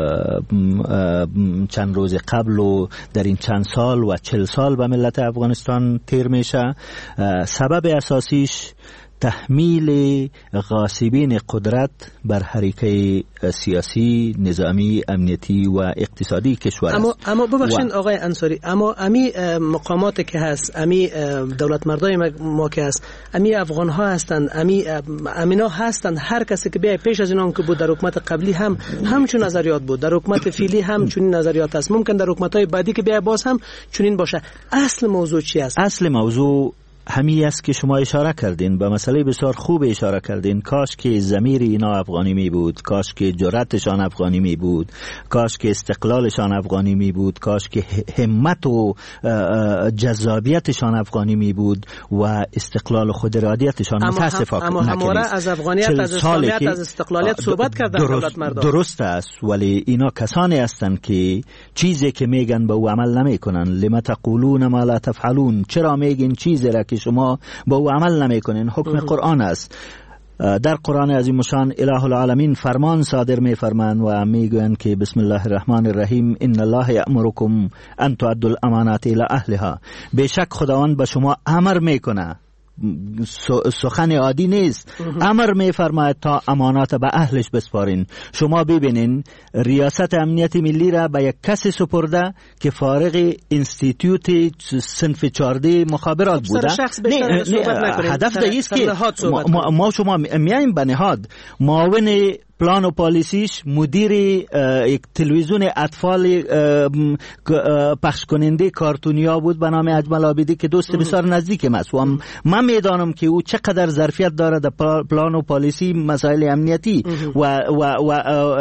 چند روز قبل و در این چند سال و چل سال به ملت افغانستان تیر میشه، سبب اساسیش تحمیل غاصبین قدرت بر حرکه سیاسی، نظامی، امنیتی و اقتصادی کشور اما است. اما ببخشید آقای انصاری، اما امی مقامات که هست، امی دولت مردای ما که هست، امی افغان ها هستند، امی امینا هستند، هر کسی که بیای پیش از اینا که بود در حکومت قبلی هم همچون نظریات بود، در حکومت فعلی هم چنین نظریات است، ممکن در حکومت های بعدی که بیای باز هم چنین باشه. اصل موضوع چی است؟ اصل موضوع همی است که شما اشاره کردین، به مسئله بسیار خوب اشاره کردین. کاش که ضمیر اینا افغانی می بود، کاش که جرأتشان افغانی می بود، کاش که استقلالشان افغانی می بود، کاش که همت و جذابیتشان افغانی می بود و استقلال و خود ارادیتشان. متاسفانه اما همواره از افغانیت، از اسلامیت، از استقلالیت صحبت کردن دولت مردم. درست است، ولی اینا کسانی هستند که چیزی که میگن به او عمل نمیکنن. لما تقولون ما لا تفعلون، چرا میگین چیزی را که شما با او عمل نمی کنین؟ حکم قرآن است. در قرآن عظیم شان اله العالمین فرمان صادر می فرمان و می گویند که بسم الله الرحمن الرحیم ان الله یأمرکم ان تؤدوا الامانات الی اهلها، بیشک خداوند به شما امر میکنه، سخن عادی نیست، امر میفرماید تا امانات به اهلش بسپارین. شما ببینین ریاست امنیت ملی را به یک کسی سپرده که فارغ انستیتیوت صنف چهارده مخابرات بوده. نه, نه هدف دیست که ما, ما شما میایم به نهاد معاون پلان و پالیسیش مدیر یک تلویزیون اطفال پخش کننده کارتونیا بود به نام اجمل عابدی که دوست بسیار نزدیکم است و من میدانم که او چقدر ظرفیت دارد در پلان و پالیسی مسائل امنیتی و, و, و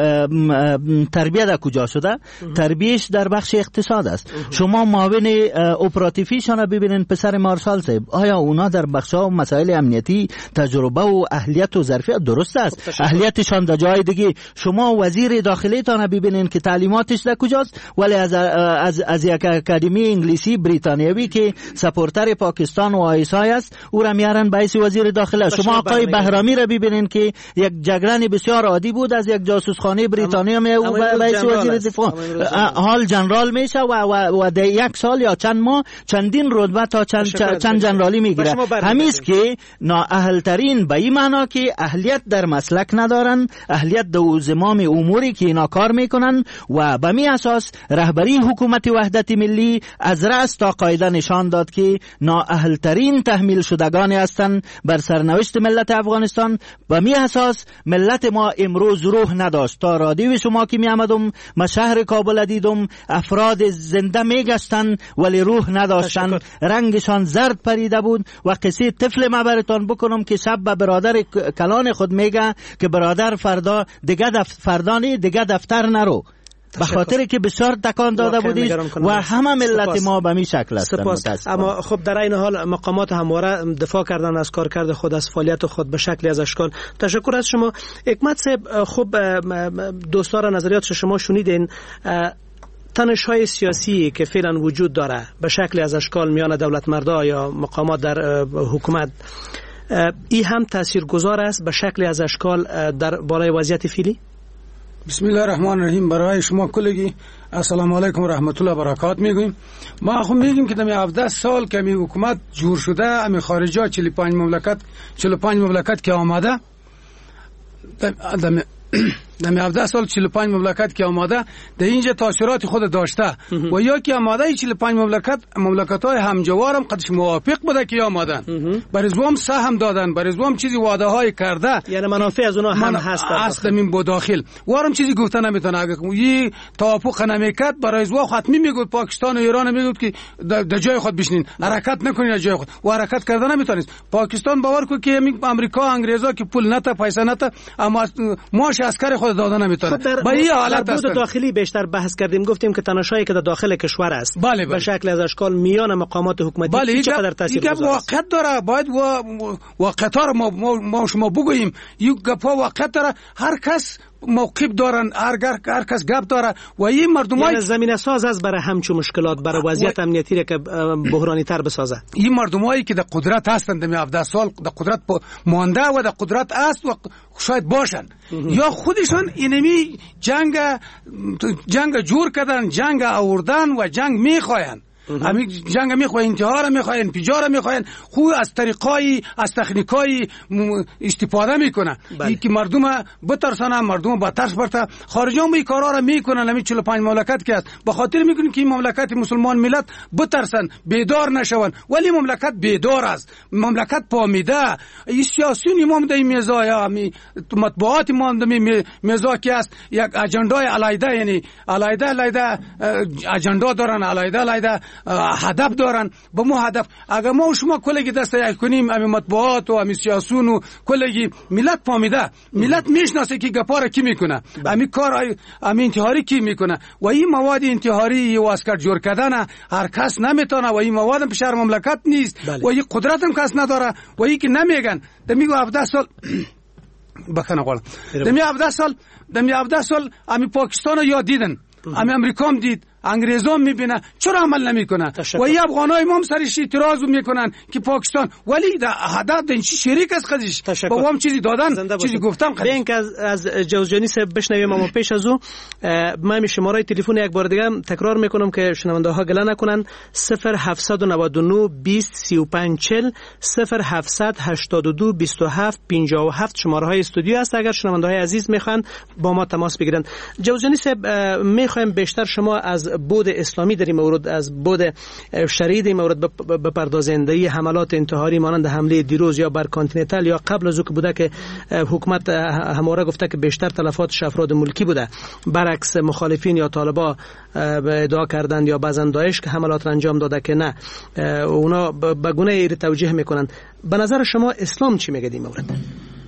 تربیت در کجا شده. تربیتش در بخش اقتصاد است. شما معاون اپراتیفیشان را ببینین، پسر مارشال صاحب، آیا اونا در بخش ها مسائل امنیتی تجربه و اهلیت و ظرفیت درست است؟ اهلیتشان در جای دیگه. شما وزیر داخلی تان ببینین که تعلیماتش در کجاست، ولی از از از یک اکادمی انگلیسی بریتانیایی که سپورتر پاکستان و آیسای است او را میارن به حیث وزیر داخلی. شما آقای بهرامی را ببینین که یک جگران بسیار عادی بود از یک جاسوسخانه بریتانیا می او به حیث وزیر دفاع حال جنرال میشه و و, و در یک سال یا چند ماه چندین رتبه تا چند چند جنرالی میگیره. همیست که نااهل ترین به این معنا که اهلیت در مسلک ندارن، اهلیت دو زمام اموری که اینا کار میکنن و به می اساس رهبری حکومت وحدت ملی از رأس تا قاعده نشان داد که نااهل ترین تحمیل شدگان هستند بر سرنوشت ملت افغانستان. به می اساس ملت ما امروز روح نداشت. تا رادیو شما که می آمدم ما شهر کابل دیدم افراد زنده می گشتن ولی روح نداشتن، رنگشان زرد پریده بود و قصه طفل ما براتون بکنم که شب به برادر کلان خود میگه که برادر فردا دیگه دف... فردانی دیگه دفتر نرو، به خاطر که بسیار تکان داده بودیش و همه ملت ما به می شکل هستند. اما خب در این حال مقامات همواره دفاع کردن از کارکرد خود، از فعالیت خود به شکلی از اشکال. تشکر از شما حکمت صاحب. خب دوستان نظریات شما شنیدین. تنش های سیاسی که فعلا وجود داره به شکلی از اشکال میان دولت مردا یا مقامات در حکومت، این هم تاثیرگذار است به شکلی از اشکال در بالای وضعیت فعلی؟ بسم الله الرحمن الرحیم. برای شما کلگی السلام علیکم و رحمت الله و برکات میگویم. ما خو میگیم که در هفده سال که می حکومت جور شده، امی خارجی ها چهل و پنج مملکت چهل و پنج مملکت که آمده در هفده سال چهل و پنج مملکت که آماده در اینجا تاثیرات خود داشته و یا که آماده چهل و پنج مملکت مملکت های همجوارم قدش موافق بوده که آمدن، برای زوام سهم دادن، برای زوام چیزی وعده های کرده، یعنی منافع از اونها هم هست اصلا من با داخل وارم چیزی گفته نمیتونه. اگه یه توافق نمیکرد برای زوا حتمی میگفت پاکستان و ایران میگفت که در جای خود بشینین، حرکت نکنین از جای خود، و حرکت کردن نمیتونید. پاکستان باور کو که آمریکا انگریزا که پول نتا پیسه نتا اما ماش عسکر خود داده نمیتونه. به این حالت است. در بود داخلی بیشتر بحث کردیم، گفتیم که تناشایی که در داخل کشور است بله بله. به شکل از اشکال میان مقامات حکومتی بله. چقدر تاثیر گذاره؟ این واقعیت داره، باید واقعیت را ما, ما شما بگوییم. این گپا واقعیت داره، هر کس موقف دارن، هر هر کس گپ داره و این مردمای یعنی زمینه ساز است برای همچو مشکلات، برای وضعیت امنیتی را که بحرانی تر بسازه. این مردمایی که در قدرت هستند، در هفده سال در قدرت مانده و در قدرت است و شاید باشن یا خودشان اینمی جنگ جنگ جور کردن، جنگ آوردن و جنگ میخواین. همین جنگ میخواین، انتحار را میخواین، انفجار میخواین، خود از طریقای از تکنیکای استفاده میکنه. این که مردم بترسانه، مردم با ترس برته. خارجیان این کارا را میکنن. همین چهل و پنج مملکت که است به خاطر میکنن که این مملکت مسلمان ملت بترسن، بیدار نشون. ولی مملکت بیدار است، مملکت پامیده. این سیاسیون امام در میزا می مطبوعات امام در میزا که است یک اجندای علیده، یعنی علیده علیده اجندا دارن، علیده علیده هدف دارن. به مو هدف اگر ما و شما کلگی دست یک کنیم، امی مطبوعات و امی سیاسون و کلگی ملت فهمیده، ملت میشناسه که گپارا کی میکنه، امی کار امی انتحاری کی میکنه. و این مواد انتحاری و اسکر جور کردن هر کس نمیتونه و این مواد هم پیشر مملکت نیست. بله. و این قدرت هم کس نداره و این که نمیگن دمیگو هفده سال بکنه قول دمی هفده سال دمی هفده سال امی پاکستان رو یاد دیدن، امی امریکا هم دید، انگریزان میبینه، چرا عمل نمیکنه؟ و این افغانای ما هم سرش اعتراض میکنن که پاکستان، ولی در هدف این چی شریک است خودش، با هم چیزی دادن، چیزی گفتم خودش. ببین که از از جوزجانی صاحب بشنویم، اما پیش از او من شماره تلفن یک بار دیگه تکرار میکنم که شنونده ها گله نکنن: صفر هفتصد و نود و نه بیست سی و پنج چهل صفر هفتصد هشتاد و دو بیست و هفت پنجاه و هفت شماره های استودیو است. اگر شنونده های عزیز میخوان با ما تماس بگیرن. جوزجانی صاحب، میخوایم بیشتر شما از بود اسلامی در این مورد، از بود شرعی این مورد بپردازند. این حملات انتحاری مانند حمله دیروز یا بر کانتیننتال یا قبل از او که بوده که حکومت همواره گفته که بیشتر تلفاتش افراد ملکی بوده، برعکس مخالفین یا طالبا ادعا کردند یا بعضن داعش که حملات را انجام داده که نه، اونا به گونه ای توجیه میکنند. به نظر شما اسلام چی میگه در این مورد؟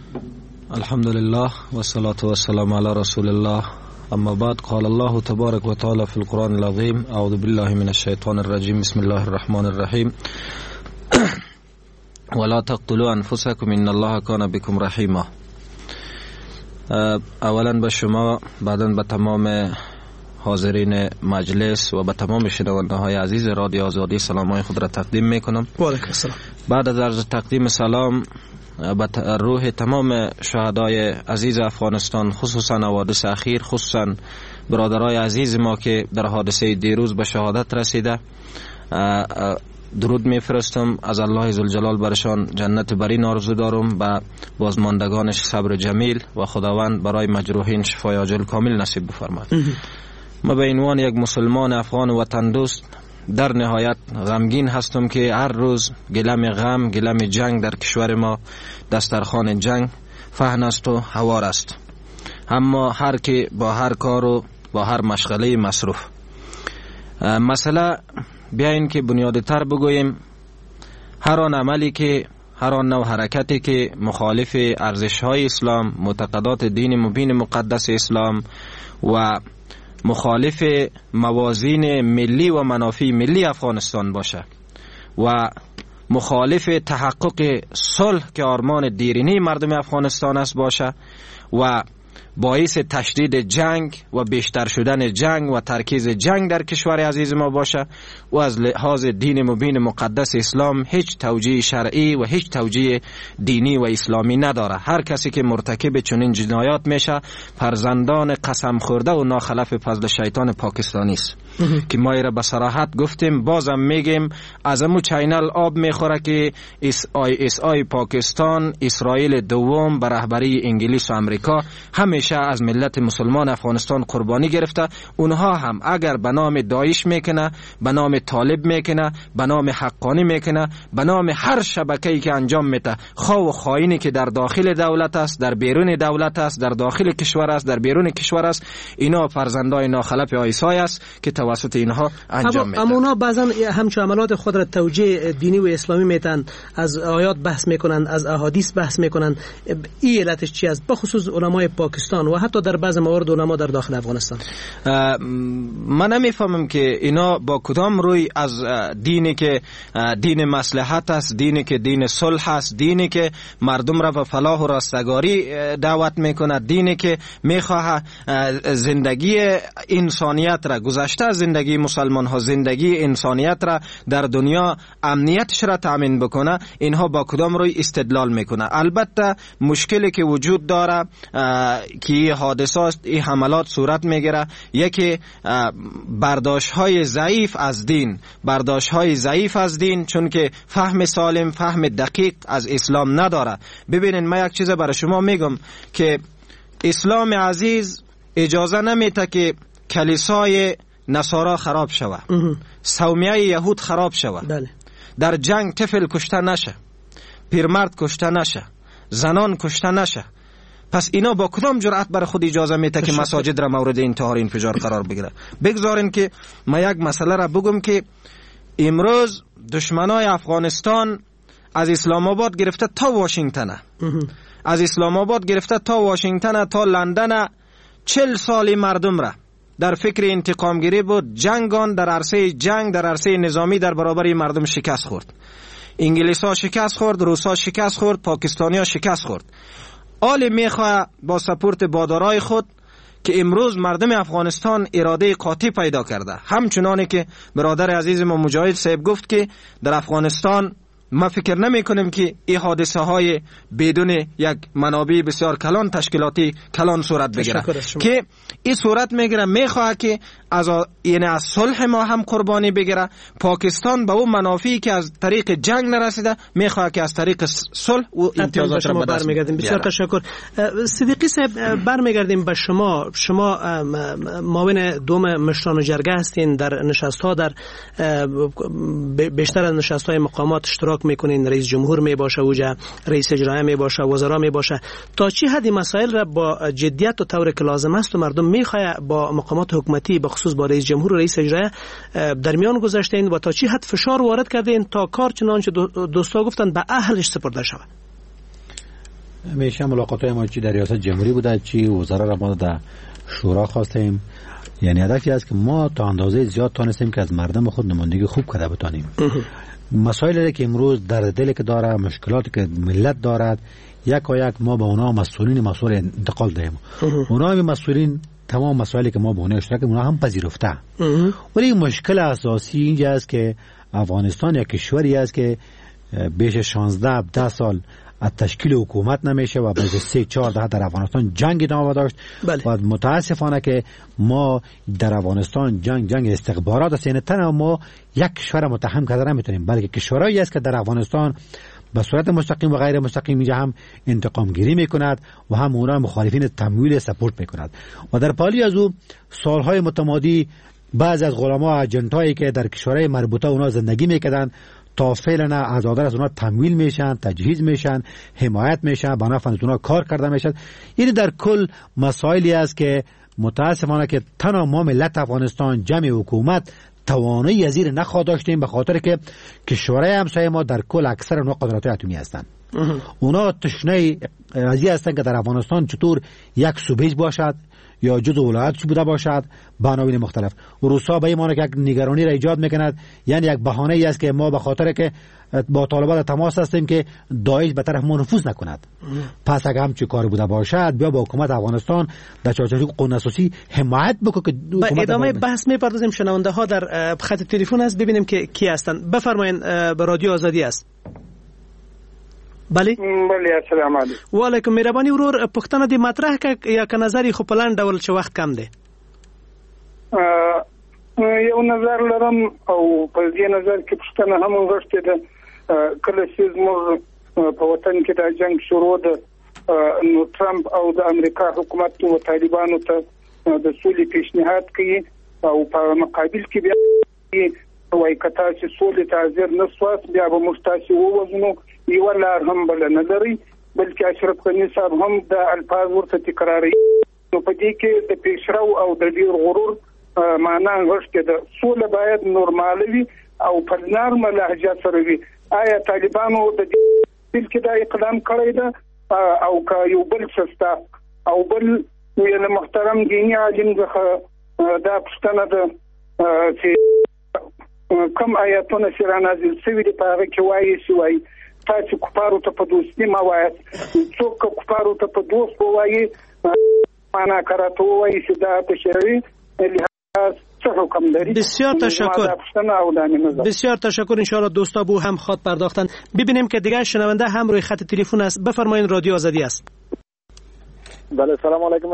الحمدلله و الصلاة و السلام علی رسول الله. اما بعد، قال الله تبارك وتعالى في القرآن العظيم: اعوذ بالله من الشيطان الرجيم، بسم الله الرحمن الرحيم. ولا تقتلوا انفسكم ان الله كان بكم رحيما. اولا به شما، بعدا به تمام حاضرین مجلس و به تمام شنونده های عزیز رادیو آزادی سلام های خود را تقدیم میکنم. و علیکم السلام. بعد از عرض تقدیم سلام به روح تمام شهدای عزیز افغانستان، خصوصا حوادث اخیر، خصوصا برادرای عزیز ما که در حادثه دیروز به شهادت رسیده، درود میفرستم. از الله ذوالجلال برشان جنت برین آرزو دارم، به بازماندگانش صبر جمیل و خداوند برای مجروحین شفای عاجل کامل نصیب بفرماید. ما به عنوان یک مسلمان افغان وطن دوست در نهایت غمگین هستم که هر روز گلم غم، گلم جنگ در کشور ما دسترخوان جنگ فهن است و هوار است. اما هر که با هر کار و با هر مشغله مصروف. مسئله بیاین که بنیادی تر بگوییم، هر آن عملی که، هر آن نوع حرکتی که مخالف ارزش های اسلام، معتقدات دین مبین مقدس اسلام و مخالف موازین ملی و منافع ملی افغانستان باشه و مخالف تحقق صلح که آرمان دیرینه مردم افغانستان است باشه و باعث تشدید جنگ و بیشتر شدن جنگ و ترکیز جنگ در کشور عزیز ما باشه و از لحاظ دین مبین مقدس اسلام هیچ توجیه شرعی و هیچ توجیه دینی و اسلامی نداره. هر کسی که مرتکب چنین جنایات میشه فرزندان قسم خورده و ناخلف فضل شیطان پاکستانی است که ما ایره به صراحت گفتیم، بازم میگیم. از امو چینل آب میخوره که اس آی اس آی پاکستان، اسرائیل دوم به رهبری انگلیس و امریکا همیشه از ملت مسلمان افغانستان قربانی گرفته. اونها هم اگر به نام داعش میکنه، به نام طالب میکنه، به نام حقانی میکنه، به نام هر شبکه‌ای که انجام میده، خواه و خائنی که در داخل دولت است، در بیرون دولت است، در داخل کشور است، در بیرون کشور است، اینا فرزندای ناخلف عیسی است که توسط اینها انجام میده. اما اونا بعضا همچون عملات خود را توجیه دینی و اسلامی میتن، از آیات بحث میکنن، از احادیث بحث میکنن. این علتش چی است؟ بخصوص علمای پاکستان افغانستان و حتی در بعض موارد علما در داخل افغانستان؟ من نمیفهمم که اینا با کدام روی از دینی که دین مصلحت است، دینی که دین صلح است، دینی که مردم را به فلاح و رستگاری دعوت میکنه، دینی که میخواه زندگی انسانیت را، گذشته از زندگی مسلمان ها، زندگی انسانیت را در دنیا امنیتش را تامین بکنه، اینها با کدام روی استدلال میکنه. البته مشکلی که وجود داره که این حادثات، این حملات صورت میگیره، یکی برداشت های ضعیف از دین، برداشت های ضعیف از دین، چون که فهم سالم، فهم دقیق از اسلام نداره. ببینید من یک چیز برای شما میگم که اسلام عزیز اجازه نمیده که کلیسای نصارا خراب شوه، صومعه یهود خراب شوه، بله. در جنگ طفل کشته نشه، پیرمرد کشته نشه، زنان کشته نشه. پس اینا با کدام جرأت برای خود اجازه میده که مساجد را مورد انتحار انفجار قرار بگیره؟ بگذارین که من یک مسئله را بگم که امروز دشمنای افغانستان از اسلام آباد گرفته تا واشنگتن، از اسلام آباد گرفته تا واشنگتن تا لندن، چل سالی مردم را در فکر انتقام گیری بود. جنگان در عرصه جنگ، در عرصه نظامی در برابر مردم شکست خورد. انگلیس ها شکست خورد، روس ها شکست خورد، پاکستانی ها شکست خورد. آلی میخواه با سپورت بادارای خود که امروز مردم افغانستان اراده قاطع پیدا کرده. همچنانی که برادر عزیز ما مجاهد صاحب گفت که در افغانستان ما فکر نمی کنیم که این حادثه های بدون یک منابع بسیار کلان، تشکیلاتی کلان صورت بگیره، که این صورت میگیره میخواه که از یعنی از صلح ما هم قربانی بگیره. پاکستان به اون منافعی که از طریق جنگ نرسیده میخواه که از طریق صلح و امتیازات را به دست بیاره. بسیار تشکر. صدیقی صاحب، برمیگردیم به شما. شما معاون دوم مشران جرگه هستین، در نشست ها، در بیشتر از نشست های مقامات اشتراک میکنین. رئیس جمهور می باشه اوجا، رئیس اجرایی می باشه، وزرا می باشه. تا چی حدی مسائل را با جدیت و طور که لازم است و مردم میخواه با مقامات حکومتی به خصوص با رئیس جمهور و رئیس اجرایی در میان گذاشتین و تا چی حد فشار وارد کردین تا کار چنانچه دوستا گفتن به اهلش سپرده شود؟ همیشه ملاقات‌های ما چی در ریاست جمهوری بوده، چی وزرا را ما در شورا خواستیم. یعنی هدفی است که ما تا اندازه زیاد تانستیم که از مردم خود نمایندگی خوب کرده بتانیم. مسائلی که امروز در دل که داره، مشکلاتی که ملت دارد، یک و یک ما به اونا مسئولین مسئول انتقال دهیم. اونا هم مسئولین تمام مسائلی که ما به اونها اشتراک اونا هم پذیرفته. ولی مشکل اساسی اینجا است که افغانستان یک کشوری است که بیش شانزده هفده سال از تشکیل حکومت نمیشه و بعد سه چهار دهه در افغانستان جنگ ادامه داشت. بله. و متاسفانه که ما در افغانستان جنگ جنگ استخبارات است. یعنی تنها ما یک کشور متهم کرده نمیتونیم، بلکه کشورهایی است که در افغانستان به صورت مستقیم و غیر مستقیم اینجا هم انتقام گیری میکند و هم اونا مخالفین تمویل سپورت میکند. و در پالی از او سالهای متمادی بعض از غلاما اجنتایی که در کشورهای مربوطه اونا زندگی میکردن تا فعلا عزادار از اونا تمویل میشن، تجهیز میشن، حمایت میشن، به نفع اونا کار کرده میشن. یعنی در کل مسائلی است که متاسفانه که تنها ما ملت افغانستان، جمع حکومت توانایی از این نخواهد داشتیم، به خاطر که کشورهای همسایه ما در کل اکثر اونا قدرت اتمی هستند. اونا تشنه از این هستند که در افغانستان چطور یک صوبه باشد یا جزء ولایت بوده باشد به عناوین مختلف. روسا به این معنی که یک نگرانی را ایجاد میکند، یعنی یک بهانه ای است که ما به خاطر که با طالبان تماس هستیم که داعش به طرف ما نفوذ نکند. پس اگه همچی کار بوده باشد بیا با حکومت افغانستان در چارچوب قانون اساسی حمایت بکنه که با ادامه بحث میپردازیم. شنونده ها در خط تلفن است، ببینیم که کی هستند. بفرمایید، به رادیو آزادی است. بله بله السلام علیکم. و علیکم. مهرباني ورور پښتنه دې مطرح ک یا ک نظر خو پلان ډول چې وخت کم دی. یو نظر لرم او په دې نظر کې پښتنه هم ورشته ده کله چې زموږ په وطن کې د جنگ شروع ده نو ترامپ او د امریکا حکومت او طالبانو ته د سولې پیشنهاد کوي او په مقابل کې بیا وای کته چې سولې ته حاضر نه سواس بیا به مستاسي ووزنو یو لار هم بل نه لري، بلکې اشرف غنی صاحب هم د الفاظ ورته تکراري. نو په دې کې د پیشرو او د ډیر غرور معنا غوښته ده. سوله باید نورمال وي او په نرمه لهجه سره وي. آیا طالبانو د دې کې دا اقدام کړی ده او که یو بل سستا او بل ویل محترم دینی عالم څخه دا پوښتنه ده چې کوم آیاتونه چې را نازل شوي دي په هغه کې وایي چې وایي تاسو کفارو ته په دوستي مه وایاست. څوک کفارو ته په دوست ووایي معنا کراته ووایي چې دا په شرعي لحاظ څه حکم لري. بسیار تشکر. بسیار تشکر. انشاءالله دوستا بو هم خواهد پرداختن. ببینیم که دیگه شنونده هم روی خط تلفن است. بفرمایید، رادیو آزادی است. بله سلام علیکم.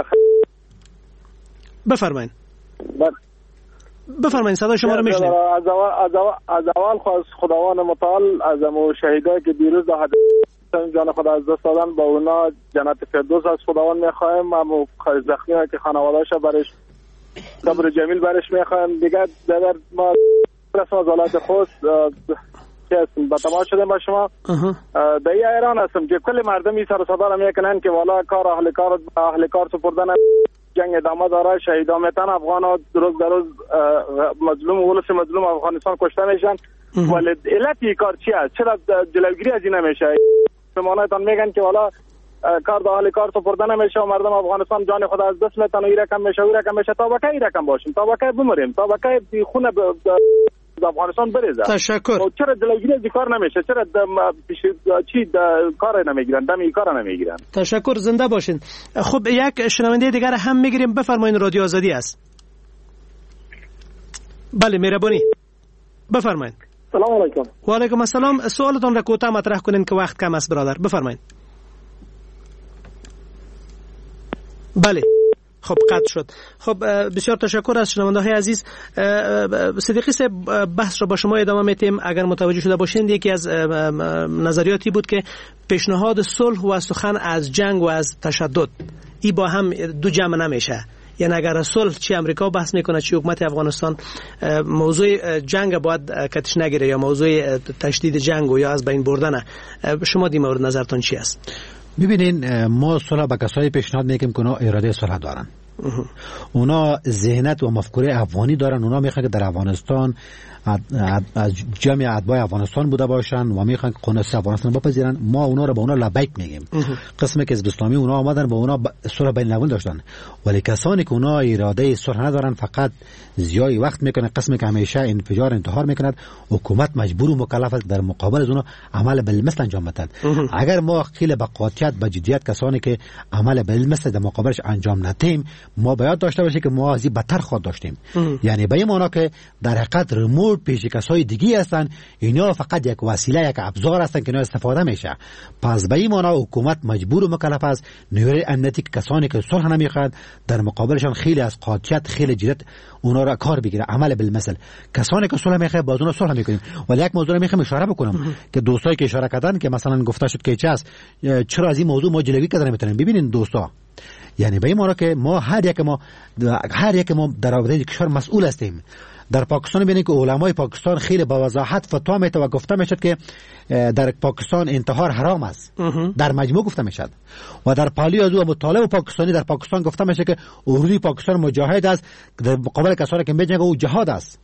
بفرمایید. بفرمایید صدای شما رو میشنویم. از اول از اول از اول خواست خداوند متعال از امو شهیدایی که دیروز در حادثه جان خود از دست دادن با اونا جنت فردوس از خداوند میخوایم. امو زخمی که خانواده‌اش برش صبر جمیل برش میخوایم. دیگه در ما رسم از ولایت خوست که با تماس شدیم با شما در این ایران هستم که کل مردم این سر و صدا میکنن که والا کار اهل کار اهل کار سپردن جنگ ادامه داره. شهیدا میتن افغان ها روز در روز مظلوم ولس مظلوم افغانستان کشته میشن. ولی علت این کار چی است؟ چرا جلوگیری از این نمیشه؟ شمانایتان میگن که والا کار د اهل کار سپرده نمیشه و مردم افغانستان جان خود از دست میتن و این رقم میشه و این رقم میشه. تا بکه این رقم باشیم، تا بکه بمریم، تا بکه خونه د افغانستان بریزه. تشکر. چرا جلوگیری از کار نمیشه؟ چرا چی کار نمیگیرن؟ دم این کار نمیگیرن؟ تشکر. زنده باشین. خب یک شنونده دیگر هم میگیریم. بفرمایید، رادیو آزادی است. بله مهربانی بفرمایید. سلام علیکم. و علیکم السلام. سوالتون را کوتاه مطرح کنین که وقت کم است برادر. بفرمایید. بله خب قطع شد. خب بسیار تشکر از شنونده های عزیز. صدیقی صاحب بحث را با شما ادامه میتیم. اگر متوجه شده باشین یکی از نظریاتی بود که پیشنهاد صلح و سخن از جنگ و از تشدد ای با هم دو جمع نمیشه. یعنی اگر صلح چی امریکا بحث میکنه چی حکومت افغانستان، موضوع جنگ باید کتش نگیره یا موضوع تشدید جنگ و یا از بین بردن. شما دی مورد نظرتون چی است؟ ببینین ما صلح به کسایی پیشنهاد میکنیم که اونا اراده صلح دارن، اونا ذهنیت و مفکوره افغانی دارن، اونا میخوان که در افغانستان از جمع اتباع افغانستان بوده باشن و میخوان که قدرت افغانستان بپذیرن. ما اونا رو به اونا لبیک میگیم. قسمی که حزب اسلامی اونا آمدن با اونا صلح بین الملل داشتن، ولی کسانی که اونا اراده صلح ندارن فقط زیای وقت میکنه، قسمی که همیشه انفجار انتحار میکند. حکومت مجبور و مکلف است در مقابل از اونا عمل بالمثل انجام بدهد. اگر ما خیلی با قاطعیت با جدیت کسانی که عمل بالمثل در مقابلش انجام ندهیم، ما باید داشته باشیم که ما از این بدتر خود داشتیم. یعنی به این معنا که در حقیقت ریموت پیش کسای دیگه هستن، اینا فقط یک وسیله یک ابزار هستن که اینا استفاده میشه. پس به این معنا حکومت مجبور و مکلف است نیروی امنیتی کسانی که صلح نمیخواد در مقابلشان خیلی از قاطعیت خیلی جدیت اونا را کار بگیره، عمل بالمثل. کسانی که صلح میخواد باز اونا صلح میکنیم. ولی یک موضوع میخوام اشاره بکنم که دوستایی که اشاره کردن که مثلا گفته شد که چه است، چرا از این موضوع ما جلوگیری کردن میتونیم. ببینید دوستا، یعنی به این معنا که ما هر یک ما هر یک ما در رابطه کشور مسئول هستیم. در پاکستان ببینید که علمای پاکستان خیلی با وضاحت فتوا میده و گفته میشد که در پاکستان انتحار حرام است. در مجموع گفته میشد. و در پالیازو و مطالب پاکستانی در پاکستان گفته میشه که اردوی پاکستان مجاهد است، در مقابل کسانی که میجنگه او جهاد است.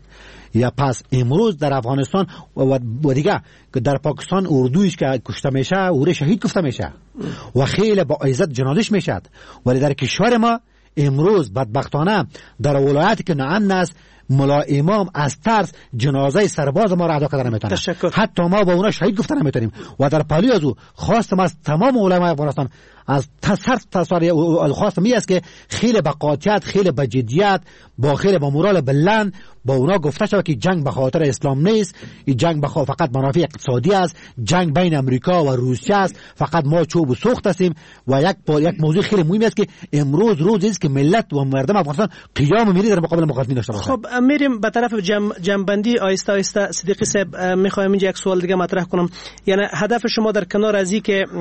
یا پس امروز در افغانستان و دیگه که در پاکستان اردویش که کشته میشه او شهید گفته میشه و خیلی با عزت جنازش میشد. ولی در کشور ما امروز بدبختانه در ولایتی که ناامن است، ملا امام از ترس جنازه سرباز ما را ادا کردن نمیتونه. حتی ما با اونا شهید گفتن نمیتونیم. و در پالیازو خواستم از تمام علمای افغانستان از تصرف تصاری خواستم می است که خیلی با قاطعیت، خیلی با جدیت، با خیلی با مورال بلند با اونا گفته شد که جنگ به خاطر اسلام نیست، این جنگ به خاطر فقط منافع اقتصادی است، جنگ بین امریکا و روسیه است، فقط ما چوب و سوخت هستیم. و یک یک موضوع خیلی مهمی است که امروز روزی است که ملت و مردم افغانستان قیام ملی در مقابل مخالفین داشته باشند. خب میریم به طرف جمع جنبندی آیسته آیسته. صدیقی صاحب میخوایم اینجا یک سوال دیگه مطرح کنم. یعنی هدف شما در کنار از این که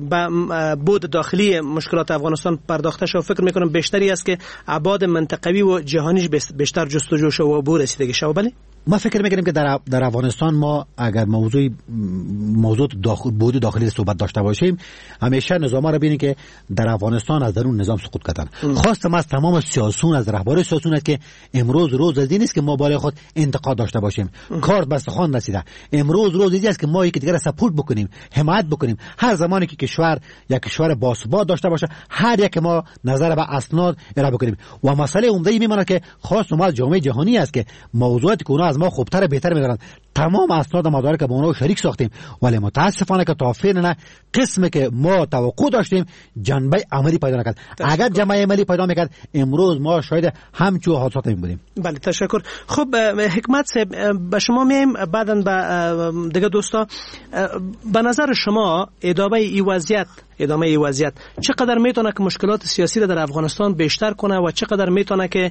بود داخلی مشکلات افغانستان پرداخته شو، فکر میکنم بیشتری است که ابعاد منطقوی و جهانیش بیشتر جستجو شو و عبور رسیدگی شو. بله ما فکر میکنیم که در در افغانستان ما اگر موضوع موضوع داخل بود داخلی صحبت داشته باشیم، همیشه نظام را ببینید که در افغانستان از درون نظام سقوط کردن. خواستم از تمام سیاسیون، از رهبر سیاسیون که امروز روز از این است که ما بالای خود انتقاد داشته باشیم. کار به سخن رسیده. امروز روز این است که ما یکی دیگر را سپورت بکنیم، حمایت بکنیم. هر زمانی که کشور یک کشور باثبات داشته باشه، هر یک ما نظر به اسناد ارائه بکنیم. و مسئله عمده ای میمونه که خاص ما جامعه جهانی است که موضوعاتی که اونا از ما خوبتر و بهتر میدونن، تمام اسناد و مدارک با اونها شریک ساختیم، ولی متاسفانه که تا فعلا قسمی که ما توقع داشتیم جنبه عملی پیدا نکرد. اگر جنبه عملی پیدا میکرد امروز ما شاید همچو حادثات این بودیم. بله تشکر. خب حکمت صاحب به شما میایم، بعداً به دیگه دوستا. به نظر شما ادامه این وضعیت ادامه این وضعیت چقدر میتونه که مشکلات سیاسی را در افغانستان بیشتر کنه و چقدر میتونه که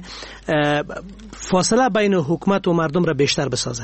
فاصله بین حکومت و مردم را بیشتر بسازه؟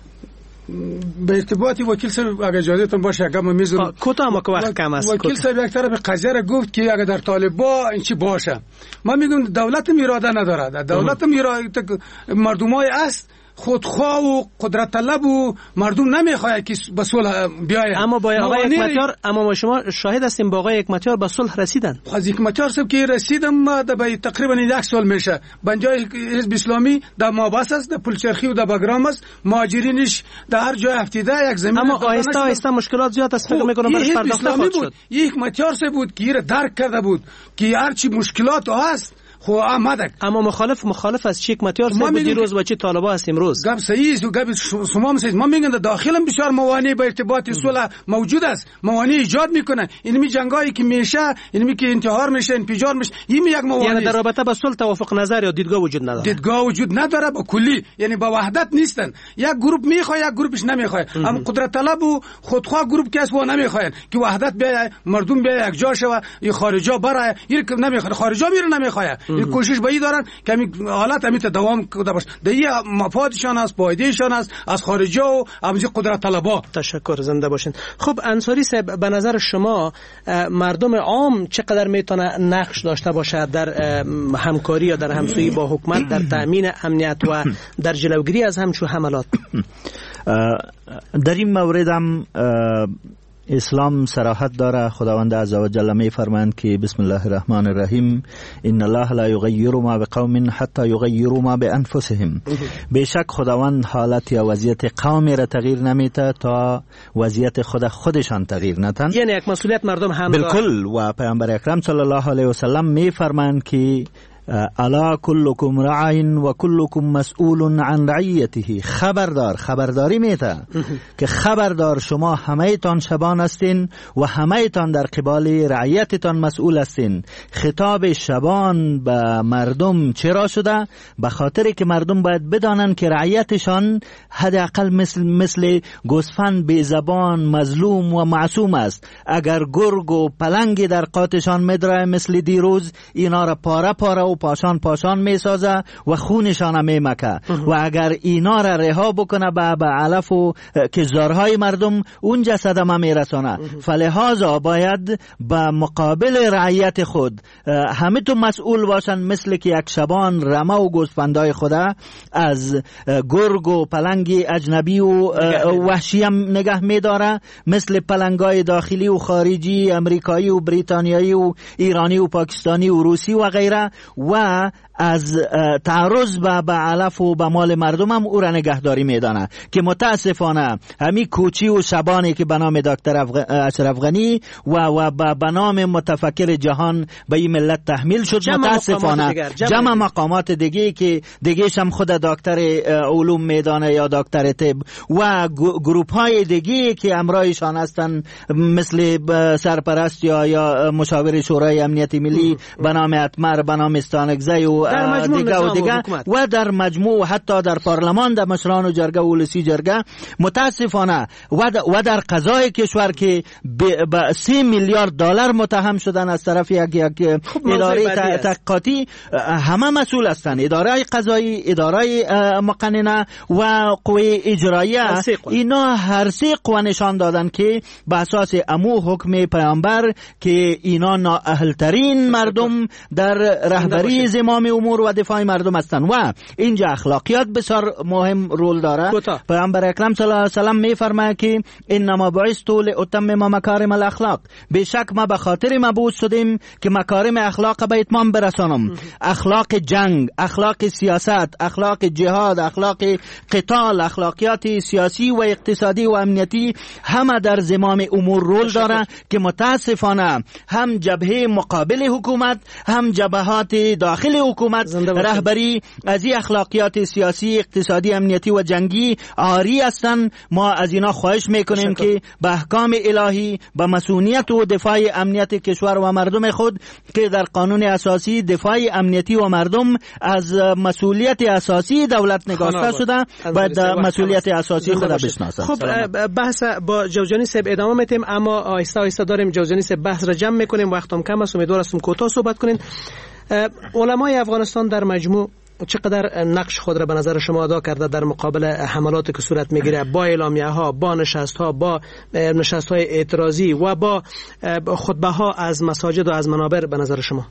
به ارتباطی وکیل صاحب اگر اجازهتون باشه اگر ما میذارم کوتاه ما که وقت کم است. وکیل صاحب یک طرف قضیه را گفت که اگر در طالبا این چی باشه، ما میگم دولت اراده نداره، دولت اراده مردمای است خودخواه و قدرت طلب و مردم نمیخواد که به صلح بیاید. اما با آقای حکمتیار اما ما شما شاهد هستیم با آقای حکمتیار به صلح رسیدن. از حکمتیار صاحب که رسیدم به تقریبا یک سال میشه. بنجای حزب اسلامی در مابس است، در پلچرخی و در بگرام است، مهاجرینش در هر جای هفتیده یک زمین. اما آهسته آهسته مشکلات زیاد است، فکر میکنم برش پرداخته خواهد شد. یک حکمتیار صاحب بود که را درک کرده بود که هر چی مشکلات هست خو آمدک. اما مخالف مخالف از چی حکمتیار صاحب بود دیروز و چی طالبا است امروز؟ گپ صحیح است و گپ شما هم صحیح. ما میگن در داخل بسیار موانع به ارتباط صلح موجود است، موانع ایجاد میکنه. اینمی جنگایی که میشه، اینمی که انتحار میشه، انفجار میشه، این یک موانع. یعنی در رابطه با صلح توافق نظر یا دیدگاه وجود نداره. دیدگاه وجود نداره با کلی، یعنی با وحدت نیستن. یک گروه میخواد یک گروهش نمیخواد. اما قدرت طلب و خودخواه گروه کس و نمیخواد که وحدت بیاید، مردم بیاید یک جا شود، این خارجا برای این نمیخواد، خارجا میره نمیخواد. این کوشش به این دارن که همین حالت همین دوام کرده باشه. دیگه مفادشان است، پایدهشان است از خارجا و همین قدرت طلبا. تشکر، زنده باشین. خب انصاری صاحب به نظر شما مردم عام چقدر میتونه نقش داشته باشه در همکاری یا در همسویی با حکومت در تامین امنیت و در جلوگیری از همچون حملات؟ در این مورد هم اسلام صراحت داره. خداوند عزوجل می فرمایند که بسم الله الرحمن الرحیم ان الله لا یغیر ما بقوم حتی یغیروا ما بانفسهم. بیشک خداوند حالت یا وضعیت قومی را تغییر نمیده تا وضعیت خود خودشان تغییر ندن. یعنی یک مسئولیت مردم هم داره. بالکل. و پیامبر اکرم صلی الله علیه و سلم می فرمایند که الا کلکم راع و کلکم مسئول عن رعیته. خبردار، خبرداری میده که خبردار شما همه تان شبان هستین و همه تان در قبال رعیتتان مسئول هستین. خطاب شبان به مردم چرا شده؟ به خاطر که مردم باید بدانن که رعیتشان حداقل مثل مثل گوسفند بی زبان مظلوم و معصوم است. اگر گرگ و پلنگ در قاتشان مدرای مثل دیروز، اینا را پاره پاره و پاشان پاشان می سازه و خونشان می مکه. و اگر اینا را رها بکنه به به علف و کشدارهای مردم، اون جسد ما می رسانه. فلهذا باید به مقابل رعیت خود همه تو مسئول باشن، مثل که یک شبان رمه و گوسفندای خدا از گرگ و پلنگ اجنبی و وحشی هم نگه می داره، مثل پلنگای داخلی و خارجی، امریکایی و بریتانیایی و ایرانی و پاکستانی و روسی و غیره، و از تعرض به به علف و به مال مردم هم او را نگهداری میدانه. که متاسفانه همین کوچی و شبانی که به نام دکتر اشرف غنی و و به نام متفکر جهان به این ملت تحمیل شد، متاسفانه جمع مقامات دیگه که دیگهش هم خود دکتر علوم میدانه یا دکتر طب و گروپ های دیگه که امرایشان هستن، مثل سرپرست یا یا مشاور شورای امنیت ملی به نام اتمر، به نام استانگزی و دیگه و دیگه و در مجموع حتی در پارلمان در مشران و جرگه و ولسی جرگه، متاسفانه و در قضای کشور که به سی میلیارد دلار متهم شدن از طرف یک یک اداره تحقیقاتی، همه مسئول هستند. اداره قضایی، اداره مقننه و قوه اجراییه، اینا هر سه قوه نشان دادن که به اساس امو حکم پیامبر که اینا نااهلترین مردم در رهبری زمام امور و دفاع مردم هستند و اینجا اخلاقیات بسیار مهم رول داره. پیامبر اکرم صلی الله علیه و سلم میفرماید که انما بعثت لاتمم مکارم الاخلاق، بیشک ما به خاطر مبعوث شدیم که مکارم اخلاق به اتمام برسانم. اخلاق جنگ، اخلاق سیاست، اخلاق جهاد، اخلاق قتال، اخلاقیات سیاسی و اقتصادی و امنیتی همه در زمام امور رول داره که متاسفانه هم جبهه مقابل حکومت هم جبهات داخل حکومت رهبری از این اخلاقیات سیاسی، اقتصادی، امنیتی و جنگی عاری هستند. ما از اینا خواهش میکنیم که به احکام الهی، به مسئولیت و دفاع امنیت کشور و مردم خود که در قانون اساسی دفاع امنیتی و مردم از مسئولیت اساسی دولت نگاشته شده و در مسئولیت اساسی خود بشناسه. خب بحث با جوزجانی صاحب ادامه میتیم، اما آهسته آهسته داریم جوزجانی صاحب بحث را جمع میکنیم، وقتم کم است، امیدوار هستم کوتاه صحبت کنین. علمای افغانستان در مجموع چقدر نقش خود را به نظر شما ادا کرده در مقابل حملاتی که صورت میگیره، با اعلامیه ها، با نشست ها، با نشست های اعتراضی و با خطبه ها از مساجد و از منابر به نظر شما؟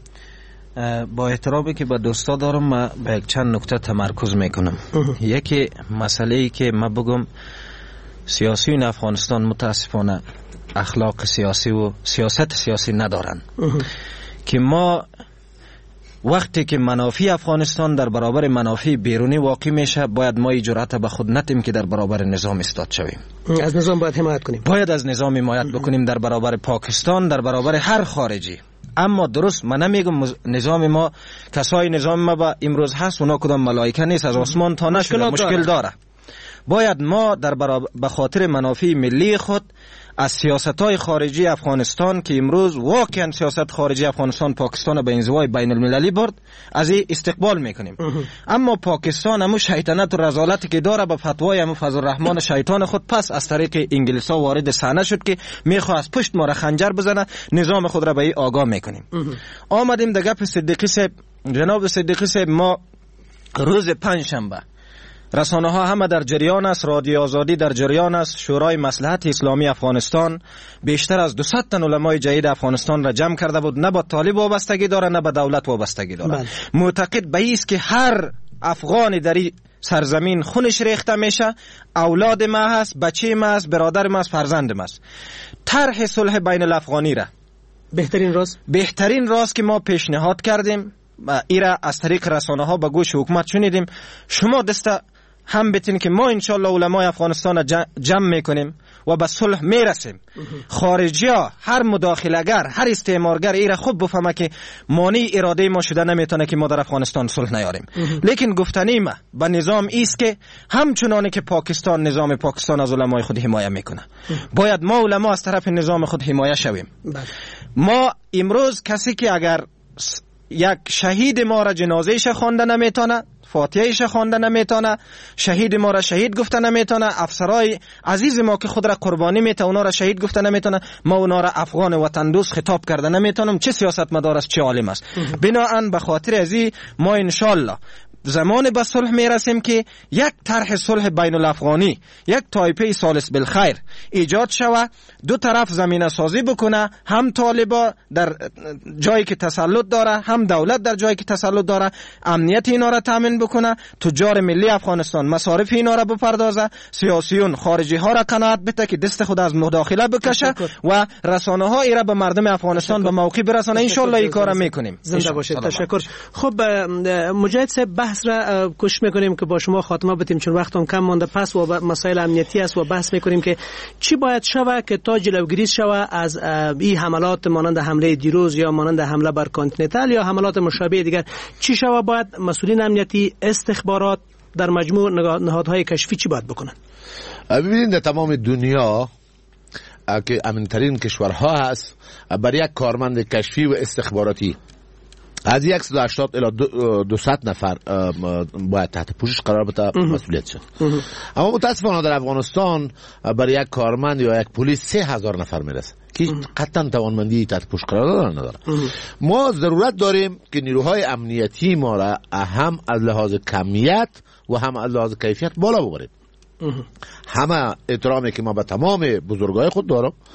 با احترامی که با دوستا دارم ما به چند نکته تمرکز میکنم. یکی مسئله ای که ما بگم سیاسیون افغانستان متاسفانه اخلاق سیاسی و سیاست سیاسی ندارن که ما وقتی که منافع افغانستان در برابر منافع بیرونی واقع میشه باید ما جرأت به خود نتیم که در برابر نظام ایستاد شویم. از نظام باید حمایت کنیم. باید از نظام حمایت بکنیم در برابر پاکستان، در برابر هر خارجی. اما درست من نمیگم نظام ما کسای نظام ما با امروز هست اونا کدام ملائکه نیست از آسمان تا نشده، مشکل داره. باید ما در برابر به خاطر منافع ملی خود از سیاست‌های خارجی افغانستان که امروز واقعا سیاست خارجی افغانستان پاکستان به انزوای بین المللی برد از این استقبال میکنیم. اما پاکستان همون شیطنت و رذالتی که داره به فتوای همون فضل الرحمن شیطان خود پس از طریق انگلیسا وارد صحنه شد که میخواد از پشت ما را خنجر بزنه، نظام خود را به این آگاه میکنیم. آمدیم در گپ صدیقی صاحب. جناب صدیقی صاحب ما روز پنجشنبه رسانه ها همه در جریان است، رادیو آزادی در جریان است، شورای مصلحت اسلامی افغانستان بیشتر از دویست تن علمای جدید افغانستان را جمع کرده بود. نه با طالب وابستگی داره نه با دولت وابستگی داره. بله. معتقد به است که هر افغانی در این سرزمین خونش ریخته میشه، اولاد ما هست، بچه ما هست، برادر ما هست، فرزند ما هست. طرح صلح بین الافغانی را بهترین راست بهترین راست که ما پیشنهاد کردیم و ایرا از طریق رسانه ها به گوش حکومت شنیدیم. شما دست هم بتین که ما انشالله علمای افغانستان جمع میکنیم و به صلح میرسیم. خارجی ها هر مداخله‌گر هر استعمارگر ایره خوب بفهمه که مانع اراده ما شده نمیتونه که ما در افغانستان صلح نیاریم. لیکن گفتنی ما به نظام ایست که همچنانه که پاکستان نظام پاکستان از علمای خود حمایت میکنه باید ما علما از طرف نظام خود حمایت شویم. ما امروز کسی که اگر یک شهید ما را جنازهش خوانده نمیتونه، فاتحهش خوانده نمیتونه، شهید ما را شهید گفته نمیتونه، افسرای عزیز ما که خود را قربانی میته اونا را شهید گفته نمیتونه، ما اونا را افغان وطن دوست خطاب کرده نمیتونم. چه سیاست مدار است، چه عالم است. بنابراین به خاطر ازی ما انشالله زمان به صلح میرسیم که یک طرح صلح بین الافغانی، یک تایپه سالس بالخیر ایجاد شوه، دو طرف زمینه سازی بکنه، هم طالبا در جایی که تسلط داره هم دولت در جایی که تسلط داره امنیت اینا را تامین بکنه، تجار ملی افغانستان مصارف اینا را بپردازه، سیاسیون خارجی ها را قناعت بده که دست خود از مداخله بکشه و رسانه ها ایرا به مردم افغانستان به موقع برسانه. ان شاء الله این کارا میکنیم. زنده باشید. تشکر. خب مجاهد صاحب بحث را کوشش میکنیم که با شما خاتمه بدیم چون وقتم کم مونده. پس و مسائل امنیتی است و بحث میکنیم که چی باید شوه که تا جلوگیری شوه از این حملات مانند حمله دیروز یا مانند حمله بر کانتیننتال یا حملات مشابه دیگر. چی شوه باید مسئولین امنیتی، استخبارات در مجموع نهادهای کشفی چی باید بکنن؟ ببینید در تمام دنیا که امن‌ترین کشورها هست برای یک کارمند کشفی و استخباراتی از صد و هشتاد الی دویست نفر باید تحت پوشش قرار بده مسئولیت شد. اما متاسفانه در افغانستان برای یک کارمند یا یک پلیس سه هزار نفر میرسه که قطعا توانمندی تحت پوشش قرار نداره. ما ضرورت داریم که نیروهای امنیتی ما را هم از لحاظ کمیت و هم از لحاظ کیفیت بالا ببریم. همه احترامی که ما به تمام بزرگای خود دارم،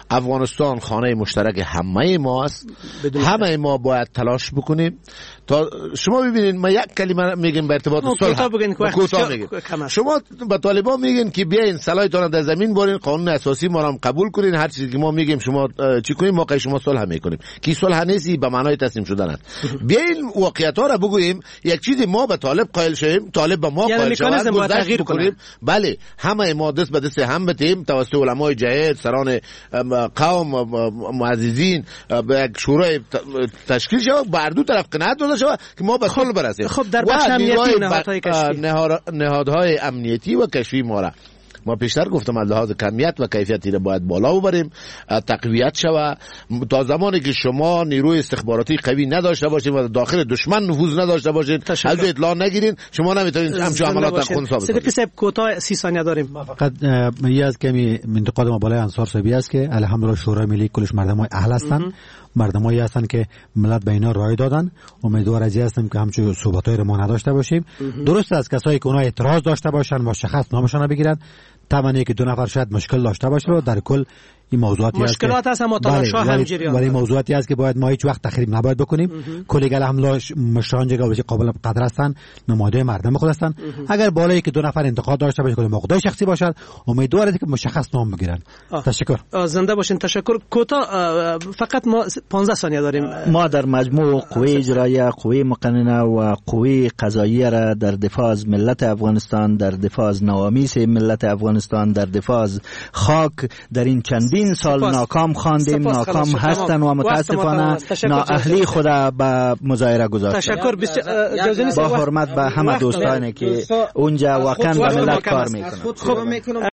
افغانستان خانه مشترک همه ما است، همه ما باید تلاش بکنیم تا شما ببینید. ما یک کلمه میگیم به ارتباط صلح، کوتاه میگیم. شما به طالبان میگین که بیاین سلاحتون در زمین بارین، قانون اساسی ما را قبول کنین، هر چیزی که ما میگیم شما چی کنیم، موقع شما صلح میکنیم. کی صلح نیستی به معنای تسلیم شدن است. بیاین واقعیت ها را بگوییم. یک چیزی ما به طالب قائل شویم، طالب به ما قائل شود، گذشت بکنیم. بله، همه ما دست به دست هم بتیم توسط علمای جهاد، سران قوم، معززین، به یک شورای تشکیل شود، بر دو طرف قناعت داشته شود که ما به صلح برسیم. خب در بخش امنیتی نهادهای کشفی نهادهای امنیتی و کشفی ما را ما پیشتر گفتم از لحاظ کمیت و کیفیتی را باید بالا ببریم، تقویت شود. تا زمانی که شما نیروی استخباراتی قوی نداشته باشید و داخل دشمن نفوذ نداشته باشید، از اطلاع نگیرین، شما نمیتونید همچون عملات خونسا بکنید. صدیقی صاحب کوتاه سی ثانیه داریم. فقط یه از کمی انتقاد ما بالای انصار صاحبی است که الحمدلله شورای ملی کلش مردمای اهل هستند، مردمایی هستند که ملت به اینا رای دادن. امیدوار از هستیم که همچون صحبتای رو ما نداشته باشیم. درست از کسایی که اونها اعتراض داشته باشن مشخص نامشون رو بگیرن، طبعا که دو نفر شاید مشکل داشته باشه و در کل این موضوعاتی است مشکلات هست اما تلاش‌ها هم جریان ولی موضوعاتی است که باید ما هیچ وقت تخریب نباید بکنیم. کلی گله حمله مشران جگا بشه قابل قدر هستن، نماینده مردم خود هستن. اگر بالایی که دو نفر انتقاد داشته باشه کلی موضوع شخصی باشد، امیدوارم که مشخص نام بگیرن. تشکر. زنده باشین. تشکر. کوتاه فقط ما پانزده ثانیه داریم. ما در مجموع قوه اجراییه، قوه مقننه و قوه قضاییه را در دفاع از ملت افغانستان، در دفاع از نوامیس ملت افغانستان، در دفاع از خاک در این چندین این سال سپاس. ناکام خواندیم، ناکام هستن و متاسفانه نااهلی خود به مظاهره گذاشتن. تشکر با حرمت به همه دوستانی که اونجا واقعا به ملت کار میکنن.